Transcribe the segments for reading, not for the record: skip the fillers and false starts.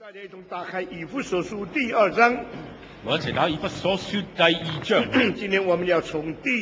大家一同打開以弗所書第2章。 我一齊打以弗所書第2章。 今天我們要從第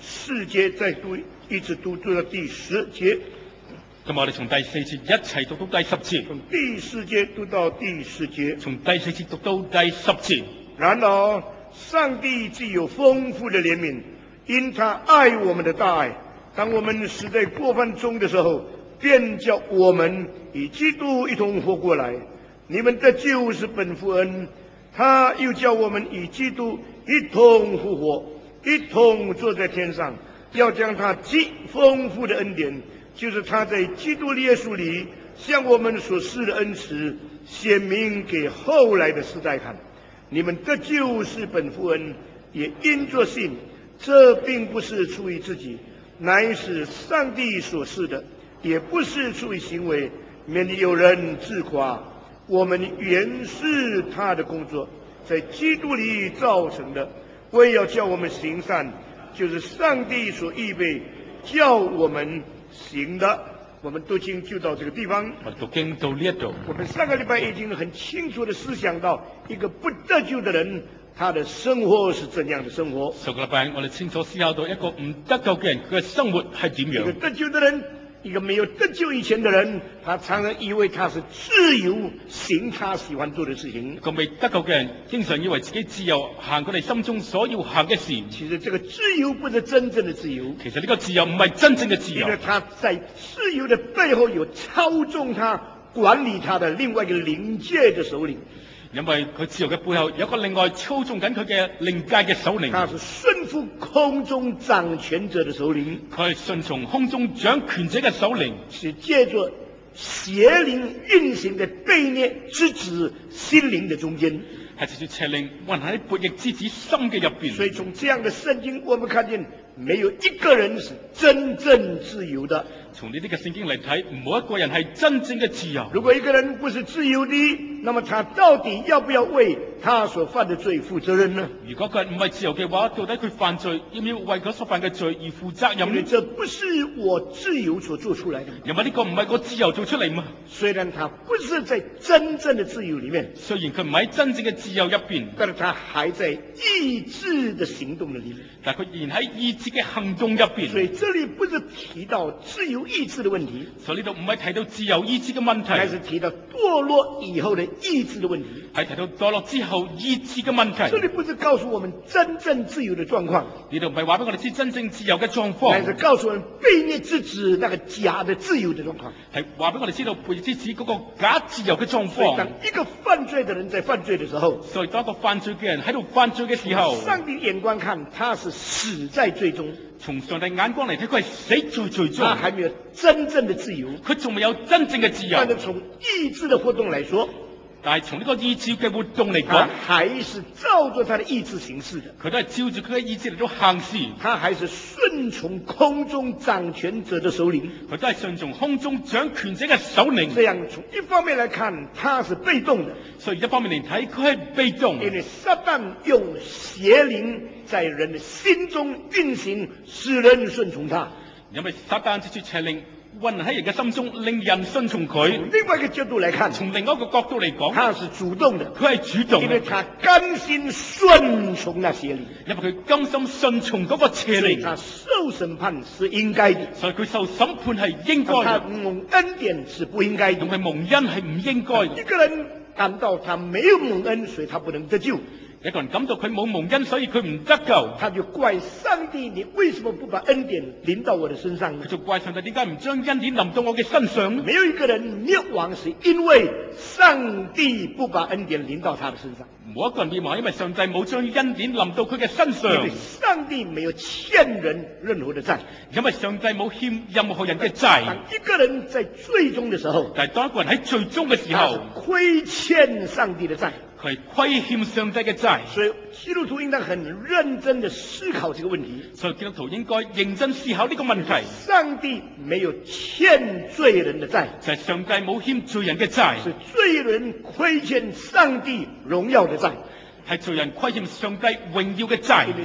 4節再讀，一直讀到第10節。 咁我哋從第4節一齊讀到第10節。 從第4節讀到第10節。 從第4節讀到第10節。 然而，上帝既有豐富的憐憫，因他愛我們的大愛，當我們死在過犯中的時候，便叫我們與基督一同活過來。你們得救是本乎恩，他又叫我們與基督一同復活，一同坐在天上，要將他極豐富的恩典，就是他在基督耶穌裡向我們所施的恩慈，顯明給後來的世代看。你們得救是本乎恩，也因着信，這並不是出於自己，乃是上帝所賜的，也不是出於行為，免得有人自誇。我們原是他的工作，在基督裡造成的，為要叫我們行善，就是上帝所預備叫我們行的。我們讀經就到這個地方。 我讀經到呢一度。 我們上個禮拜已經很清楚地思想到，一個不得救的人，他的生活是怎樣的生活。 上個禮拜我哋清楚思考到一個唔得救嘅人，佢嘅生活係點樣。 一個得救的人，一個沒有得救以前的人，他常常以為他是自由行他喜歡做的事情。 一個未得救嘅人，經常以為自己自由行佢哋心中所要行嘅事。 其實這個自由不是真正的自由。 其實呢個自由唔係真正嘅自由。 因為他在自由的背後有操縱他、管理他的另外一個靈界的首領。 因為佢自由嘅背後有一個另外操縱緊佢嘅靈界嘅首領。 他是順服空中掌權者的首領。 佢係順從空中掌權者嘅首領。 是借着邪靈運行的悖逆之子心靈的中間。 係藉住邪靈運行喺悖逆之子心嘅入邊。 所以從這樣的聖經，我們看見沒有一個人是真正自由的。 從呢啲嘅聖經嚟睇，冇一個人係真正嘅自由。 如果一個人不是自由的，那麼他到底要不要為他所犯的罪負責任呢？ 如果佢唔係自由嘅話，到底佢犯罪要唔要為佢所犯嘅罪而負責任呢？ 因為這不是我自由所做出來的。 因為呢個唔係我自由做出嚟嘛。 雖然他不是在真正的自由裡面， 雖然佢唔喺真正嘅自由入邊， 但是他還在意志的行動的裡面。 但佢仍然喺意志嘅行動入邊。 所以這裡不是提到自由意志的問題， 所以呢度唔係提到自由意志嘅問題， 而是提到墮落以後的意志的問題。 係提到墮落之後意志嘅問題。 這裡不是告訴我們真正自由的狀況， 呢度唔係話俾我哋知真正自由嘅狀況， 而是告訴我們悖逆之子那個假的自由的狀況， 係話俾我哋知道悖逆之子嗰個假自由嘅狀況。 所以當一個犯罪的人在犯罪的時候， 所以當一個犯罪嘅人喺度犯罪嘅時候， 上帝眼光看他是死在罪中。 從上帝眼光嚟睇，佢係死在罪中， 他還沒有真正的自由， 佢仲未有真正嘅自由。 但是從意志的活動來說， 但係從呢個意志嘅活動嚟講， 他還是照着他的意志行事的。 佢都係照住佢嘅意志嚟到行事。 他還是順從空中掌權者的首領， 佢都係順從空中掌權者嘅首領。 這樣從一方面來看，他是被動的。 所以一方面嚟睇，佢係被動。 因為撒旦用邪靈在人的心中運行，使人順從他。 因為撒旦藉住邪靈運喺人嘅心中，令人順從佢。 從另外一個角度來看， 從另外一個角度嚟講， 他是主動的， 佢係主動， 因為他甘心順從那邪靈， 因為佢甘心順從嗰個邪靈， 他受審判是應該的， 所以佢受審判係應該他嘅， 蒙恩典是不應該的， 因為蒙恩係唔應該嘅。 一個人感到他沒有蒙恩，所以他不能得救。 一個人感到佢冇蒙恩，所以佢唔得救， 他就怪上帝，你為什麼不把恩典臨到我的身上呢？ 佢就怪上帝點解唔將恩典臨到我嘅身上呢？ 沒有一個人滅亡是因為上帝不把恩典臨到他的身上。 冇一個人滅亡，因為上帝冇將恩典臨到佢嘅身上。 因為上帝沒有欠人任何的債， 因為上帝冇欠任何人嘅債。 當一個人在罪中的時候， 但係當一個人喺罪中嘅時候， 虧欠上帝的債， 佢係虧欠上帝嘅債。 所以基督徒應當很認真地思考這個問題。 所以基督徒應該認真思考呢個問題。 上帝沒有欠罪人的債， 就係上帝冇欠罪人嘅債， 是罪人虧欠上帝榮耀的債。 係罪人虧欠上帝榮耀嘅債。 因為世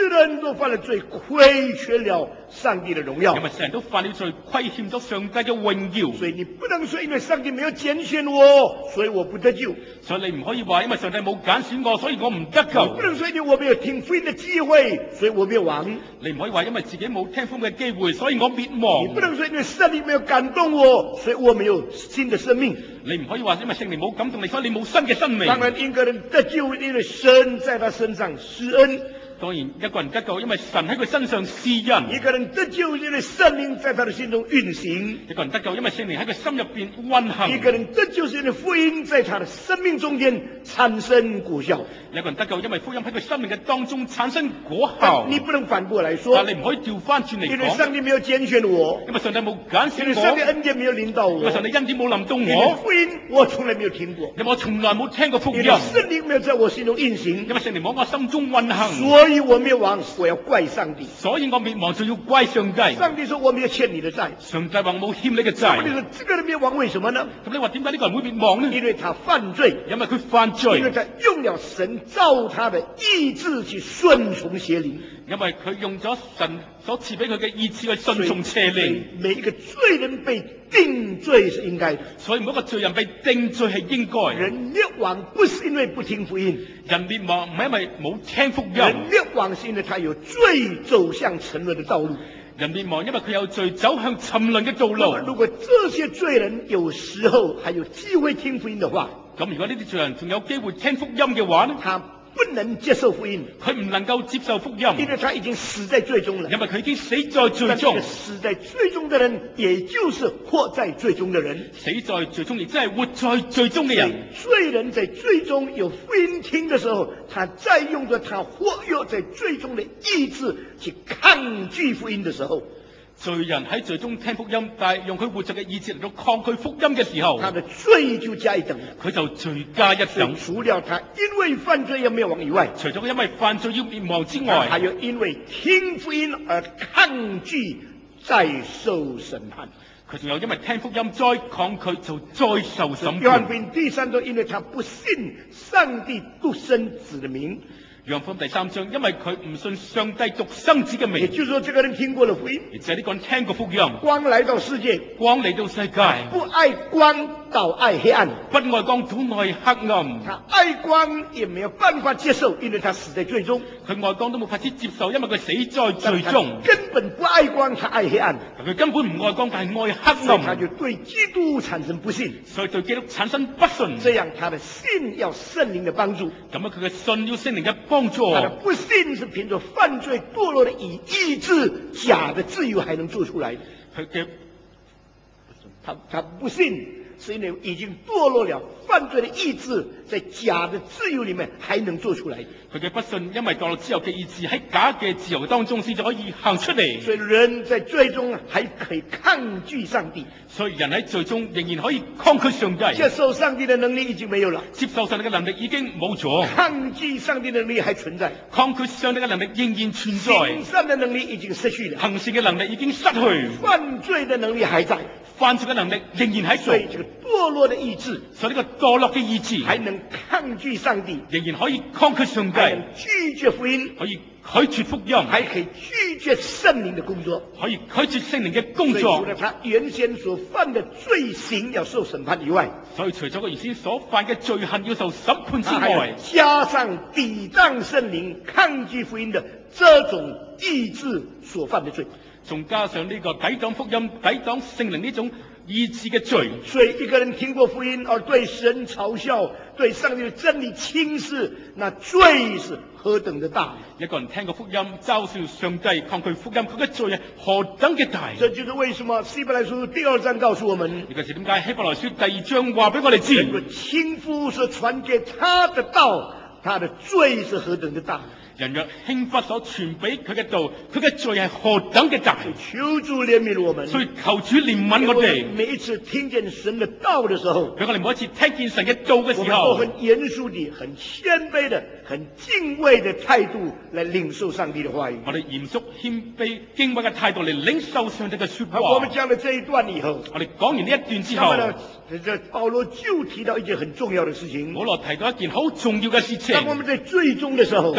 有的人都犯了罪，亏缺了上帝的荣耀。 因為世人都犯了罪，虧欠咗上帝嘅榮耀。 所以你不能說因為上帝沒有揀選我，所以我不得救。 所以你唔可以話因為上帝冇揀選我，所以我唔得救。 你不能說因為我沒有聽福音的機會，所以我滅亡。 你唔可以話因為自己冇聽福音嘅機會，所以我滅亡。 你不能說因為聖靈沒有感動我，所以我沒有新的生命。 你唔可以話因為聖靈冇感動你，所以你冇新嘅生命。 當然，一個人得救，因為神在他身上施恩。 當然，一個人得救，因為神喺佢身上施恩。 一個人得救，因為聖靈在他的心中運行。 一個人得救，因為聖靈喺佢心入邊運行。 一個人得救，是因為福音在他的生命中間產生果效。 一個人得救，因為福音喺佢生命嘅當中產生果效。 你不能反過來說， 但你唔可以調翻轉嚟講， 因為上帝沒有揀選我， 因為上帝冇揀選因為上帝恩典沒有臨到我， 因為上帝恩典冇臨到因為我。 福音我從來沒有聽過， 因為我從來冇聽過福音， 因為聖靈沒有在我心中運行， 因為聖靈冇喺我心中運行， 所以我滅亡。我要怪上帝， 所以我滅亡就要怪上帝。 上帝說我沒有欠你的債， 上帝話我冇欠你嘅你債。 說這個人滅亡為什麼呢？ 咁你話點解呢個人會滅亡呢？ 因為他犯罪， 因為佢犯罪， 因為他用了神造他的意志去順從邪靈， 因為佢用咗神所賜俾佢嘅意志去順從邪靈。 每一個罪人被定罪是應該的， 所以每一個罪人被定罪係應該。 人滅亡不是因為不聽福音， 人滅亡唔係因為冇聽福音， 人滅亡是因為他有罪走向沉淪的道路。 人滅亡因為佢有罪走向沉淪嘅道路。 如果這些罪人有時候還有機會聽福音的話， 咁如果呢啲罪人仲有機會聽福音嘅話呢？ 他不能接受福音， 佢唔能夠接受福音， 因為他已經死在罪中了。 因為佢已經死在罪中。 死在罪中的人，也就是活在罪中的人。 死在罪中，亦即係活在罪中嘅人。 罪人在罪中有福音聽的時候，他在用着他活躍在罪中的意志去抗拒福音的時候， 罪人喺罪中聽福音，但係用佢活着嘅意志嚟到抗拒福音嘅時候， 他的罪就加一等， 佢就罪加一等。 除了他因為犯罪要滅亡以外， 除咗因為犯罪要滅亡之外， 還有因為聽福音而抗拒再受審判。 佢仲有因為聽福音再抗拒就再受審約翰福判。 音第3章，因為他不信上帝獨生子的名。 約翰福音第3章，因為佢唔信上帝獨生子嘅名， 也就是說，這個人聽過了福音， 亦就係呢個人聽過福音， 光來到世界， 光嚟到世界， 不愛光倒愛黑暗， 不愛光倒愛黑暗。 他愛光也沒有辦法接受，因為他死在罪中。 佢愛光都冇法子接受，因為佢死在罪中。 根本不愛光，他愛黑暗。 佢根本唔愛光，但係愛黑所以他暗， 就對基督產生不信， 所以對基督產生不信。 這樣他的信要聖靈的幫助， 咁樣佢嘅信要聖靈嘅幫助。 他的不信是憑着犯罪墮落的以意志假的自由還能做出來的。 佢嘅他不信是因為已經墮落了，犯罪的意志在假的自由裏面還能做出來。 佢嘅不信，因為墮落之後嘅意志喺假嘅自由當中先至可以行出嚟。 所以人在罪中還可以抗拒上帝， 所以人喺罪中仍然可以抗拒上帝， 接受上帝的能力已經沒有了， 接受上帝嘅能力已經冇咗， 抗拒上帝的能力還存在， 抗拒上帝嘅能力仍然存在， 行善的能力已經失去了， 行善嘅能力已經失去， 犯罪的能力還在， 犯罪嘅能力仍然喺度。 所以這個墮落的意志所以呢個墮落嘅意志還能抗拒上帝， 仍然可以抗拒上帝， 還能拒絕福音， 可以拒絕福音， 還可以拒絕聖靈的工作， 可以拒絕聖靈嘅工所以作除。了他原先所犯的罪行要受審判以外， 所以除咗佢原先所犯嘅罪行要受審判之他還要外， 加上抵擋聖靈、抗拒福音的這種意志所犯的罪。 仲加上呢個抵擋福音、抵擋聖靈呢種意志嘅罪。 所以一個人聽過福音而對神嘲笑、對上帝的真理輕視，那罪是何等的大！ 一個人聽過福音，嘲笑上帝，抗拒福音，佢嘅罪係何等嘅大！ 這就是為什麼希伯來書第2章告訴我們， 呢個是點解希伯來書第2章話俾我哋知， 這個親夫所傳給他的道，他的罪是何等的大！ 人若輕忽所傳俾佢嘅道，佢嘅罪係何等嘅大！ 求主憐憫我們， 所以求主憐憫我哋。 每一次聽見神的道的時候， 俾我哋每一次聽見神嘅道嘅時我們都候， 很嚴肅地、很謙卑的、很敬畏的態度來領受上帝的話語。 我哋嚴肅謙卑敬畏嘅態度嚟領受上帝嘅說話。 我們講了這一段以後， 我哋講完呢一段之後， 那麼呢，這保羅就提到一件很重要的事情。 保羅提到一件好重要嘅事情。 當我們在最終的時候， 當我哋喺最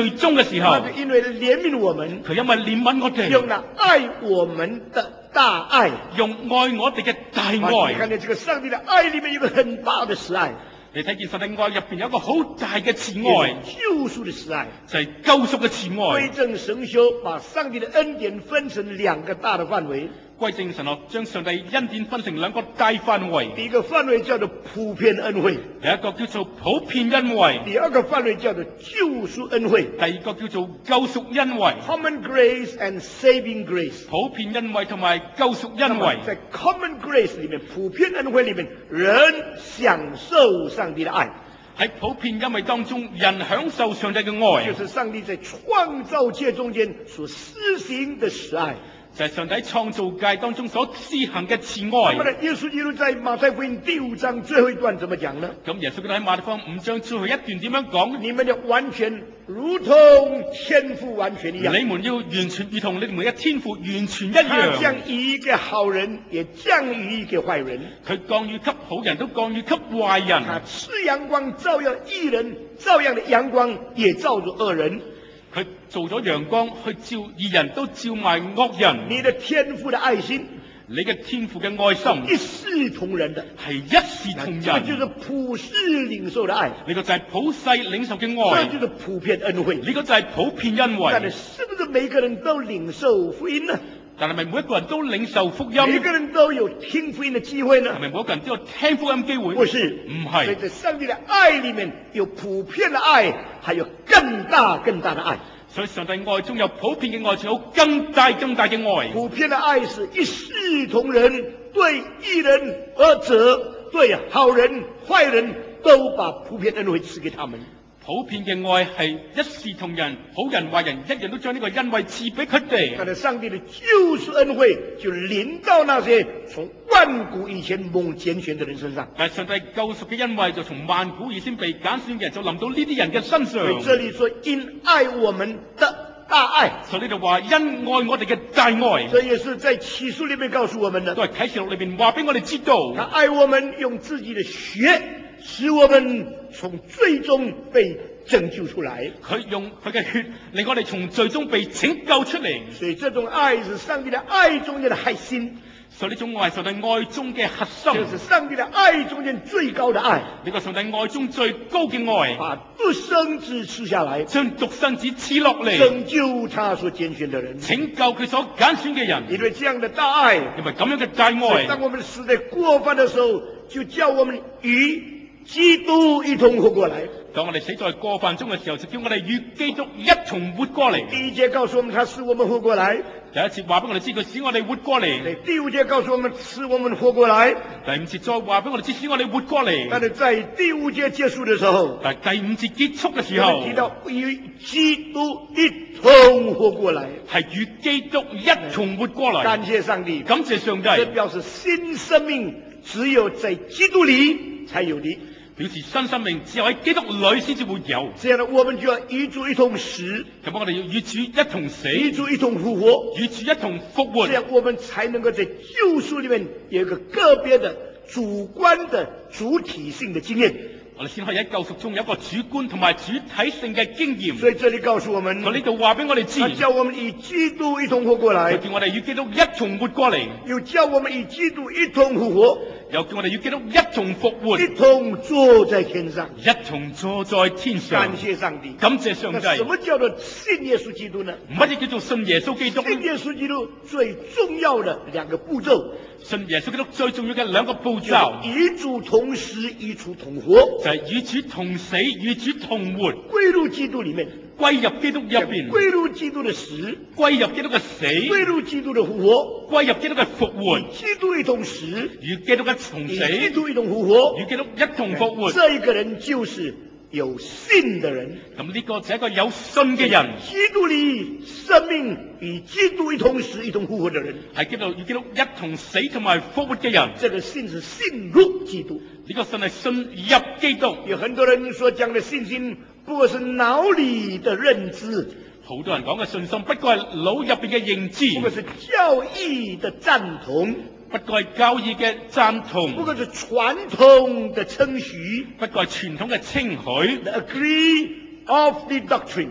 最終嘅時候， 他是因為憐憫我們， 佢因為憐憫我哋， 用了愛我們的大愛， 用愛我哋嘅大你愛。 看見這個上帝的愛裏面有個很大的慈愛， 你睇見神嘅愛入邊有一個好大嘅慈愛， 救贖的慈愛， 就係救贖嘅慈歸愛。 正神修，把上帝的恩典分成兩個大的範圍。 歸正神學將上帝恩典分成兩個大範圍， 第一個範圍叫做普遍恩惠， 第一個叫做普遍恩惠， 第二個範圍叫做救贖恩惠。 第二個叫做救贖恩惠。 Common grace and saving grace。 普遍恩惠同埋救贖恩惠， 在 common grace 裏面，普遍恩惠裏面，人享受上帝的愛。 喺普遍恩惠當中，人享受上帝嘅愛， 就是上帝在創造界中間所施行的慈愛。 就係上帝創造界當中所施行嘅慈那麼愛。 呢，耶穌基督在馬太福音第5章最後一段怎麼講呢？ 咁耶穌喺馬太福音5章最後一段點樣講？ 你們要完全如同天父完全一樣。 你們要完全如同你們嘅天父完全一他樣。 降雨給好人，也降雨給壞人。 佢降雨給好人都降雨給壞人。 他賜陽光照耀義人，照樣的陽光也照着惡人。 佢做咗陽光去照義人，都照埋惡人。 你的天父的愛心， 你嘅天父嘅愛心一視同仁的， 係一視同仁。 這就是普世領受的愛， 呢個就係普世領受嘅愛。 這就是普遍恩惠。 呢個就係普遍恩但惠。 是不是每個人都領受福音呢？ 但係咪每一個人都領受福音？ 每個人都有聽福音的機會呢？ 係咪每一個人都有聽福音機會？ 不是， 唔所以係。 在上帝的愛裏面有普遍的愛，還有更大更大的愛。 所以上帝愛中有普遍嘅愛，仲有更大更大嘅愛。 普遍的愛是一視同仁，對義人惡者，對好人壞人都把普遍恩惠賜給他們。 普遍嘅愛係一視同仁，好人壞人一樣都將呢個恩惠賜俾佢哋。 但是上帝的救贖恩惠就臨到那些從萬古以前蒙揀選的人身上。 但係上帝救贖嘅恩惠就從萬古以先被揀選嘅人就臨到呢啲人嘅身上。 所以這裏說因愛我們的大愛， 所以呢度話因愛我哋嘅大愛， 這也是在啟示裏面告訴我們的。 都係啟示錄裏邊話俾我哋知道。 他愛我們，用自己的血使我們從罪中被拯救出來。 佢用佢嘅血令我哋從罪中被拯救出嚟。 所以這種愛是上帝的愛中間的核心， 所以呢種愛係上帝愛中嘅核心， 就是上帝的愛中間最高的愛。 呢個上帝愛中最高嘅愛， 把獨生子賜下來， 將獨生子賜落嚟， 拯救他所揀選的人。 拯救佢所揀選嘅人。 因為這樣的大愛， 因為咁樣嘅大愛， 所以當我們死在過犯的時候，就叫我們與基督一同活過來。 當我哋死在過犯中嘅時候，就叫我哋與基督一同活過嚟。 第一節告訴我們，他使我們活過來； 第一次話俾我哋知，佢使我哋活過嚟。 第5節告訴我們，使我們活過來。 第5節再話俾我哋知，使我哋活過嚟。 但是在第5節結束的時候， 但係第5節結束嘅時候， 我們提到與基督一同活過來， 係與基督一同活過嚟。 感謝上帝， 感謝上帝。 這表示新生命只有在基督裏才有的。 表示新生命只有喺基督裏先至會有。 這樣呢，我們就要與主一同死， 咁我哋要與主一同死， 與主一同復活， 與主一同復活。 這樣我們才能夠在救贖裏面有一個個別的主觀的主體性的經驗。 我哋先可以喺救贖中有一個主觀同埋主體性嘅經驗。 所以這裏告訴我們， 喺呢度話俾我哋知， 他叫我們與基督一同活過來， 佢叫我哋與基督一同活過嚟， 又叫我們與基督一同復活， 又叫我哋與基督一同復活， 一同坐在天上， 一同坐在天上。 感謝上帝， 感謝上帝。 那什麼叫做信耶穌基督呢？ 乜嘢叫做信耶穌基督？ 信耶穌基督最重要的兩個步驟， 信耶穌基督最重要嘅兩個步驟， 與主同死，與主同活， 就係與主同死，與主同活， 歸入基督裏面， 歸入基督入邊， 歸入基督的死， 歸入基督嘅死， 歸入基督的復活， 歸入基督嘅復活， 與基督一同死， 與基督一同與死， 基督一同復活， 與基督一同復活。 這一個人就是有信的人。 咁呢個就係一個有信嘅人， 基督裏生命與基督一同死，一同復活的人， 係基督與基督一同死同埋復活嘅人。 這個信是信入基督。 呢個信係信入基督。 有很多人所講的信心，不過是腦裏的認知， 好多人講嘅信心，不過係腦入邊嘅認知， 不過是教義的贊同， 不過係教義嘅贊同， 不過是傳統的稱許， 不過係傳統嘅稱許， the agree of the doctrine。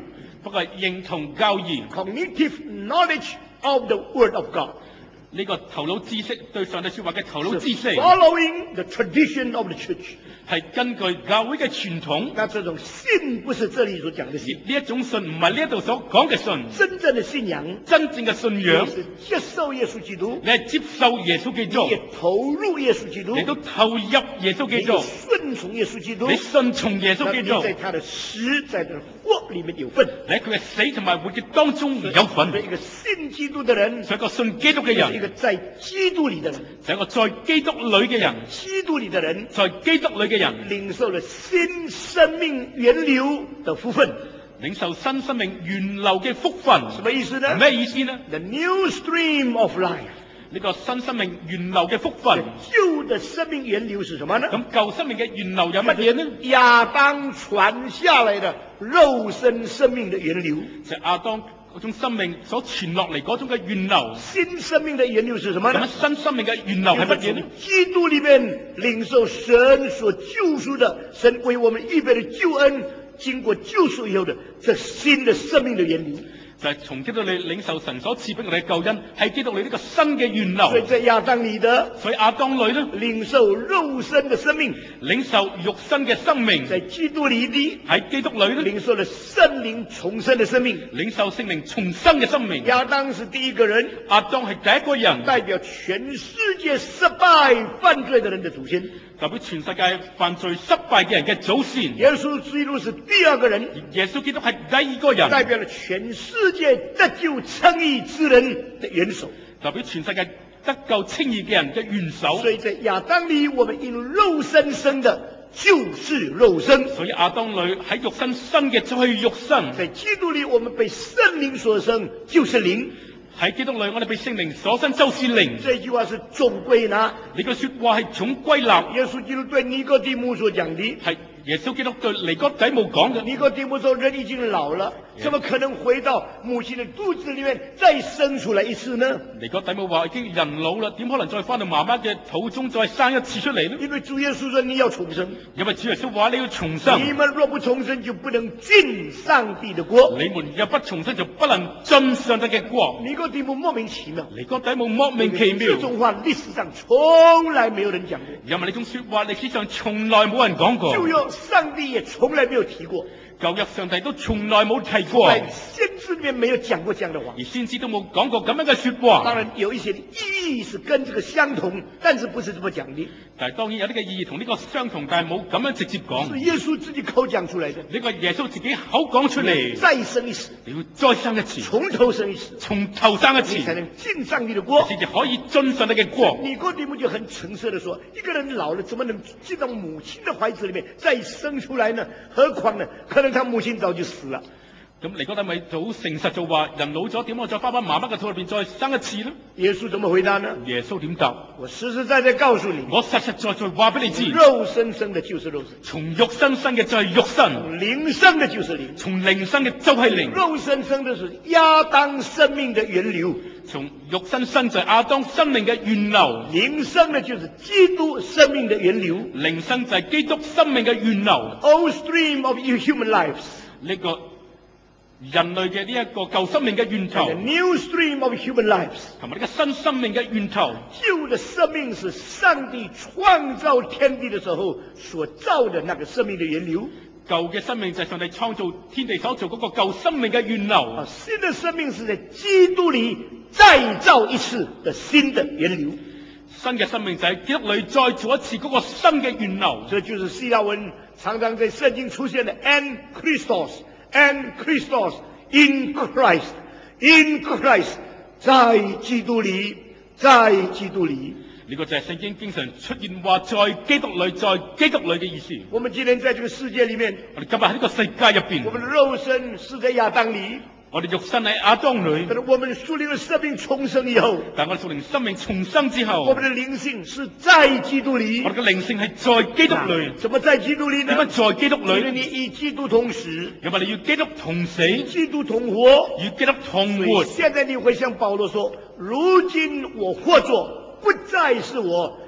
不過係認同教義。 cognitive knowledge of the Word of God. 呢個頭腦知識對上帝說話嘅頭腦知識， Following the tradition of the church. 係根據教會嘅傳統。 那這種信不是這裡所講的信， 呢一種信唔係呢一度所講嘅信， 真正的信仰， 真正嘅信仰， 是接受耶穌基督， 你係接受耶穌基督， 你也投入耶穌基督， 你都投入耶穌基督， 你順從耶穌基督， 你順從耶穌基督， 你在他的死，在他的活裡面有份， 你喺佢嘅死同埋活嘅當中有份。 所以一個信基督的人， 所以一個信基督嘅人， 是一個在基督裡的人， 就係一個在基督裏嘅人， 基督裡的人， 在基督裏嘅人， 領受了新生命源流的福分。 領受新生命源流嘅福分。 什麼意思呢？ 咩意思呢？ The new stream of life。 呢個新生命源流嘅福分。 舊的生命源流是什麼呢？ 咁舊生命嘅源流有乜嘢呢？ 亞當傳下來的肉身生命的源流， 就係亞當嗰種生命所傳落嚟嗰種嘅源流。 新生命的源流是什麼呢？ 咁新生命嘅源流係乜嘢呢？ 基督裡面領受神所救贖的，神為我們預備的救恩，經過救贖以後的這新的生命的源流。 就係從基督裏領受神所賜俾我哋嘅救恩，係基督裏呢個新嘅源流。 所以在亞當裡的， 所以亞當裏呢， 領受肉身的生命， 領受肉身嘅生命； 在基督裡的， 喺基督裏呢， 領受了聖靈重生的生命。 領受聖靈重生嘅生命。 亞當是第一個人， 亞當係第一個人， 代表全世界失敗犯罪的人的祖先。 代表全世界犯罪失敗嘅人嘅祖先。 耶穌基督是第二個人， 耶穌基督係第二個人， 代表了全世界得救稱義之人的元首， 代表全世界得救稱義嘅人嘅元首。 所以在亞當裡，我們因肉身生的就是肉身， 所以亞當裏喺肉身生嘅就係肉身。 在基督裡，我們被聖靈所生就是靈。 喺基督裏，我哋被聖靈所生就是靈。 這句話是總歸納， 呢句說話係總歸納。 耶穌基督對尼哥底母所講的， 係耶穌基督對尼哥底母講嘅。 尼哥底母說：人已經老了，怎麼可能回到母親的肚子裡面再生出來一次呢？ 尼哥底母話：已經人老啦，點可能再翻到媽媽嘅肚中再生一次出嚟呢？ 因為主耶穌說：你要重生。 因為主耶穌話你要重生。 你們若不重生，就不能進上帝的國。 你們若不重生，就不能進上帝嘅國。 尼哥底母莫名其妙， 尼哥底母莫名其妙。 這種話歷史上從來沒有人講過。 因為呢種說話歷史上從來冇人講過。 舊約上帝也從來沒有提過。 舊約上帝都從來冇提過。 在先知裡面沒有講過這樣的話。 而先知都冇講過咁樣嘅說話。 當然有一些的意義是跟這個相同，但是不是這麼講的。 但係當然有呢個意義同呢個相同，但係冇咁樣直接講。 是耶穌自己口講出來的。 呢個耶穌自己口講出嚟。 再生一次， 你要再生一次， 從頭生一次， 從頭生一次， 你才能進上帝的國， 先至可以進上帝嘅國。 尼哥底母就很誠實地說：一個人老了，怎麼能進到母親的懷子裡面再生出來呢？何況呢？可能他母親早就死了。 咁尼哥底母就好誠實就話：人老咗，點可以再翻返媽媽嘅肚裏邊再生一次呢？ 耶穌怎麼回答呢？ 耶穌點答？ 我實實在在告訴你， 我實實在在話俾你知， 肉身生的就是肉身， 從肉身生嘅就係肉身， 靈生的就是靈， 從靈生嘅就係靈。 肉身生的是亞當生命的源流， 從肉身生就係亞當生命嘅源流， 靈生的就是基督生命的源流， 靈生就係基督生命嘅源流。 Old stream of human lives， 呢個人類嘅呢一個舊生命嘅源頭 the new stream of human lives， 同埋呢個新生命嘅源頭。 舊的生命是上帝創造天地的時候所造的那個生命的源流， 舊嘅生命就係上帝創造天地所做嗰個舊生命嘅源流。 新的生命是在基督裏再造一次的新的源流。 新嘅生命就係基督裏再做一次嗰個新嘅源流。 這就是希臘文常常在聖經出現的 en Christos in Christ， 在基督裏，在基督裏。 呢個就係聖經經常出現話在基督裏，在基督裏嘅意思。 我們今天在這個世界裏面， 我哋今日喺呢個世界入邊， 我們的肉身是在亞當裏， 我哋肉身喺亞當裏， 但是我們屬靈的生命重生以後， 但我哋屬靈生命重生之後， 我們的靈性是在基督裏。 我哋嘅靈性係在基督裏。 怎麼在基督裏呢？ 點解在基督因為裏？ 你與基督同死， 因為你與基督同死，與基督同活。 基督同活。 現在你會像保羅說：如今我活着，不再是我，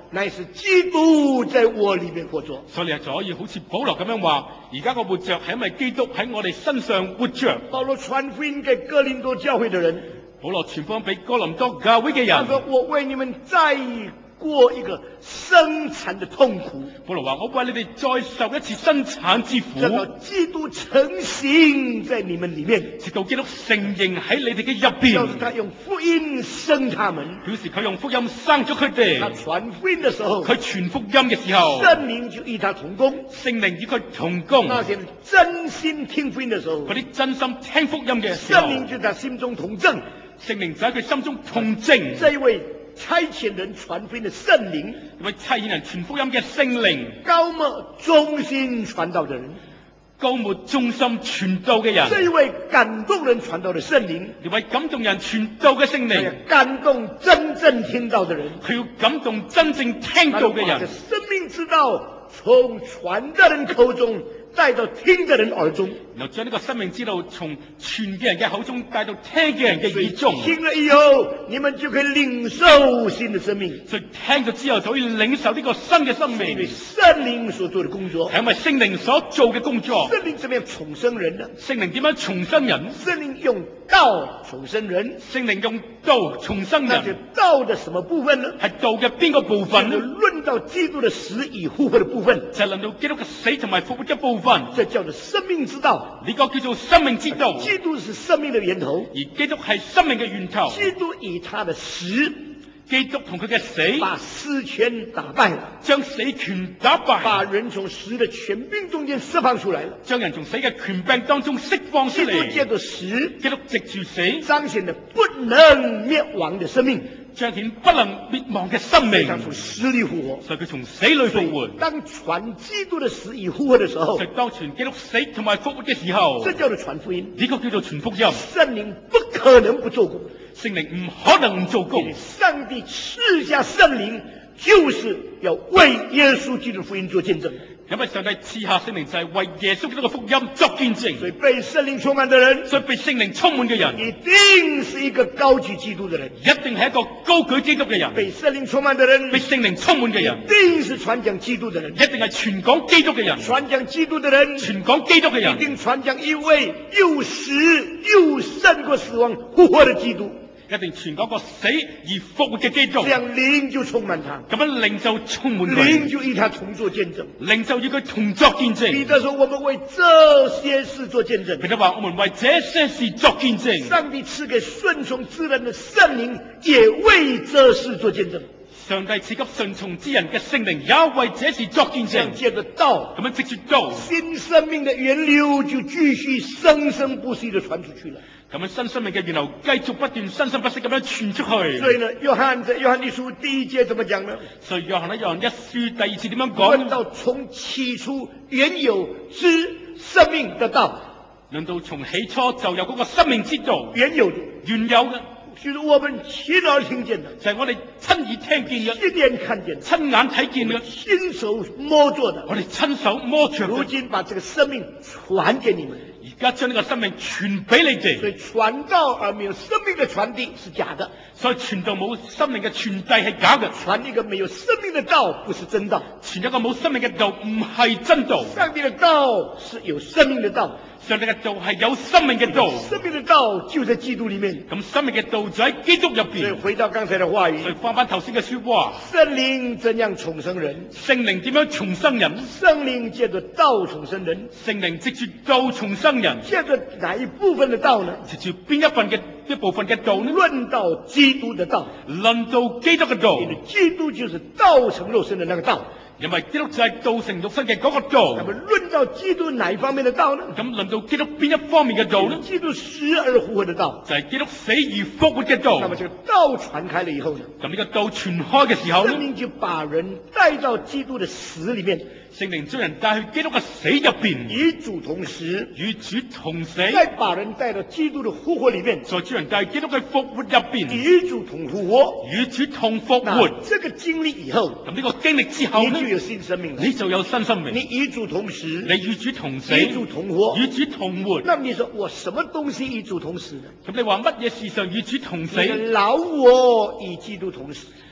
乃是基督在我裏面活着。 所以你就可以好似保羅咁樣話，而家我活着係因為基督喺我哋身上活着。 保羅傳福音給哥林多教會的人， 保羅傳福音俾哥林多教會嘅人， 他說：我為你們再過一個生產的痛苦。 保羅話：我為你哋再受一次生產之苦， 直到基督成形在你們裏面， 直到基督成形喺你哋嘅入邊。 就是他用福音生他們， 表示佢用福音生咗佢哋。 他傳福音的時候， 佢傳福音嘅時候， 聖靈就與他同工。 聖靈與佢同工。 那些真心聽福音的時候， 嗰啲真心聽福音嘅時候， 聖靈就在他心中同證。 聖靈就喺佢心中同證。 這一位差遣人傳福音的聖靈， 一位差遣人傳福音嘅聖靈， 高莫忠心傳道的人， 高莫忠心傳道嘅人， 這一位感動人傳道的聖靈， 一位感動人傳道嘅聖靈， 感動真正聽到的人， 佢要感動真正聽到嘅人。 生命之道從傳的人口中帶到聽的人耳中， 然後將呢個生命之道從傳嘅人嘅口中帶到聽嘅人嘅耳中。 聽了以後，你們就可以領受新的生命。 所以聽咗之後就可以領受呢個新嘅生命。 因為聖靈所做的工作， 係因為聖靈所做嘅工作。 聖靈怎麼樣重生人呢？ 聖靈點樣重生人？ 聖靈用道重生人。 聖靈用道重生人。 那就道的什麼部分呢？ 係道嘅邊個部分呢？ 論到基督的死與復活的部分， 就係論到基督嘅死同埋復活嘅部分。 這叫做生命之道。 呢個叫做生命之道。 基督是生命的源頭， 而基督係生命嘅源頭。 基督以他的死， 基督同佢嘅死， 把死權打敗了， 將死權打敗， 把人從死的權柄中間釋放出來了， 將人從死嘅權柄當中釋放出嚟。 基督借着死， 基督藉住死， 彰顯了不能滅亡的生命， 彰顯不能滅亡嘅生命。 他從死裏復活， 所以佢從死裏復活。 當傳基督的死與復活的時候， 就當傳基督死同埋復活嘅時候， 這叫做傳福音。 呢個叫做傳福音。 聖靈不可能不做工， 聖靈唔可能唔做工。 上帝賜下聖靈，就是要為耶穌基督福音做見證。 因為上帝賜下聖靈就係為耶穌基督嘅福音作見證。 所以被聖靈充滿的人， 所以被聖靈充滿嘅人， 一定是一個高舉基督的人， 一定係一個高舉基督嘅人。 被聖靈充滿的人， 被聖靈充滿嘅人， 一定是傳講基督的人， 一定係傳講基督嘅人。 傳講基督的人， 傳講基督嘅人， 一定傳講一位又死又勝過死亡復活的基督。 一定傳講個死而復活嘅基督。 這樣靈就充滿他， 咁樣靈就充滿佢， 靈就與他同作見證， 靈就與佢同作見證。 彼得說：我們為這些事做見證。 彼得話：我們為這些事作見證。 上帝賜給順從之人的聖靈，也為這事做見證。 上帝賜給順從之人嘅聖靈，也為這事作見證。 借着道， 咁樣藉住道，新生命的源流就繼續生生不息地傳出去了。 咁樣新生命嘅源流繼續不斷生生不息咁樣傳出去。 所以呢，約翰一書第一節怎麼講呢？ 所以約翰一書第二節點樣講？ 論到從起初原有之生命的道， 論到從起初就有嗰個生命之道， 原有的，就是我們親耳聽見的， 就係我哋親耳聽見嘅， 親眼看見的， 親眼睇見嘅， 親手摸着的， 我哋親手摸着。 如今把這個生命傳給你們， 而家將呢個生命傳俾你哋。 所以傳道而沒有生命的傳遞是假的， 所以傳道冇生命嘅傳遞係假嘅。 傳一個沒有生命的道不是真道， 傳一個冇生命嘅道唔係真道。 上帝的道是有生命的道， 上帝嘅道係有生命嘅道， 生命的道就在基督裏面。 咁生命嘅道就喺基督入邊。 所以回到剛才的話語， 所以翻頭先嘅說話， 聖靈怎樣重生人？ 聖靈點樣重生人？ 聖靈借着道重生人， 聖靈藉住道重生人。 借着哪一部分的道呢？ 藉住邊一部分嘅道呢？ 論到基督的道， 論到基督嘅道， 因為基督就是道成肉身的那個道。 因為基督就係道成肉身嘅嗰個道。 那麼論到基督哪一方面的道呢？ 咁論到基督邊一方面嘅道呢？ 基督死而復活的道， 就係基督死而復活嘅道。 那麼這個道傳開了以後呢？ 咁呢個道傳開嘅時候呢？ 聖靈就把人帶到基督的死裏面， 聖靈將人帶去基督嘅死入邊， 與主同死， 與主同死， 再把人帶到基督的復活裏面， 再將人帶基督嘅復活入邊， 與主同復活， 與主同復活。 這個經歷以後， 咁呢個經歷之後呢？ 有新生命了， 你就有新生命。 你與主同死， 你與主同死， 與主同活， 與主同活。 那麼你說我什麼東西與主同死呢？ 咁你話乜嘢事上與主同死？ 老我與基督同死，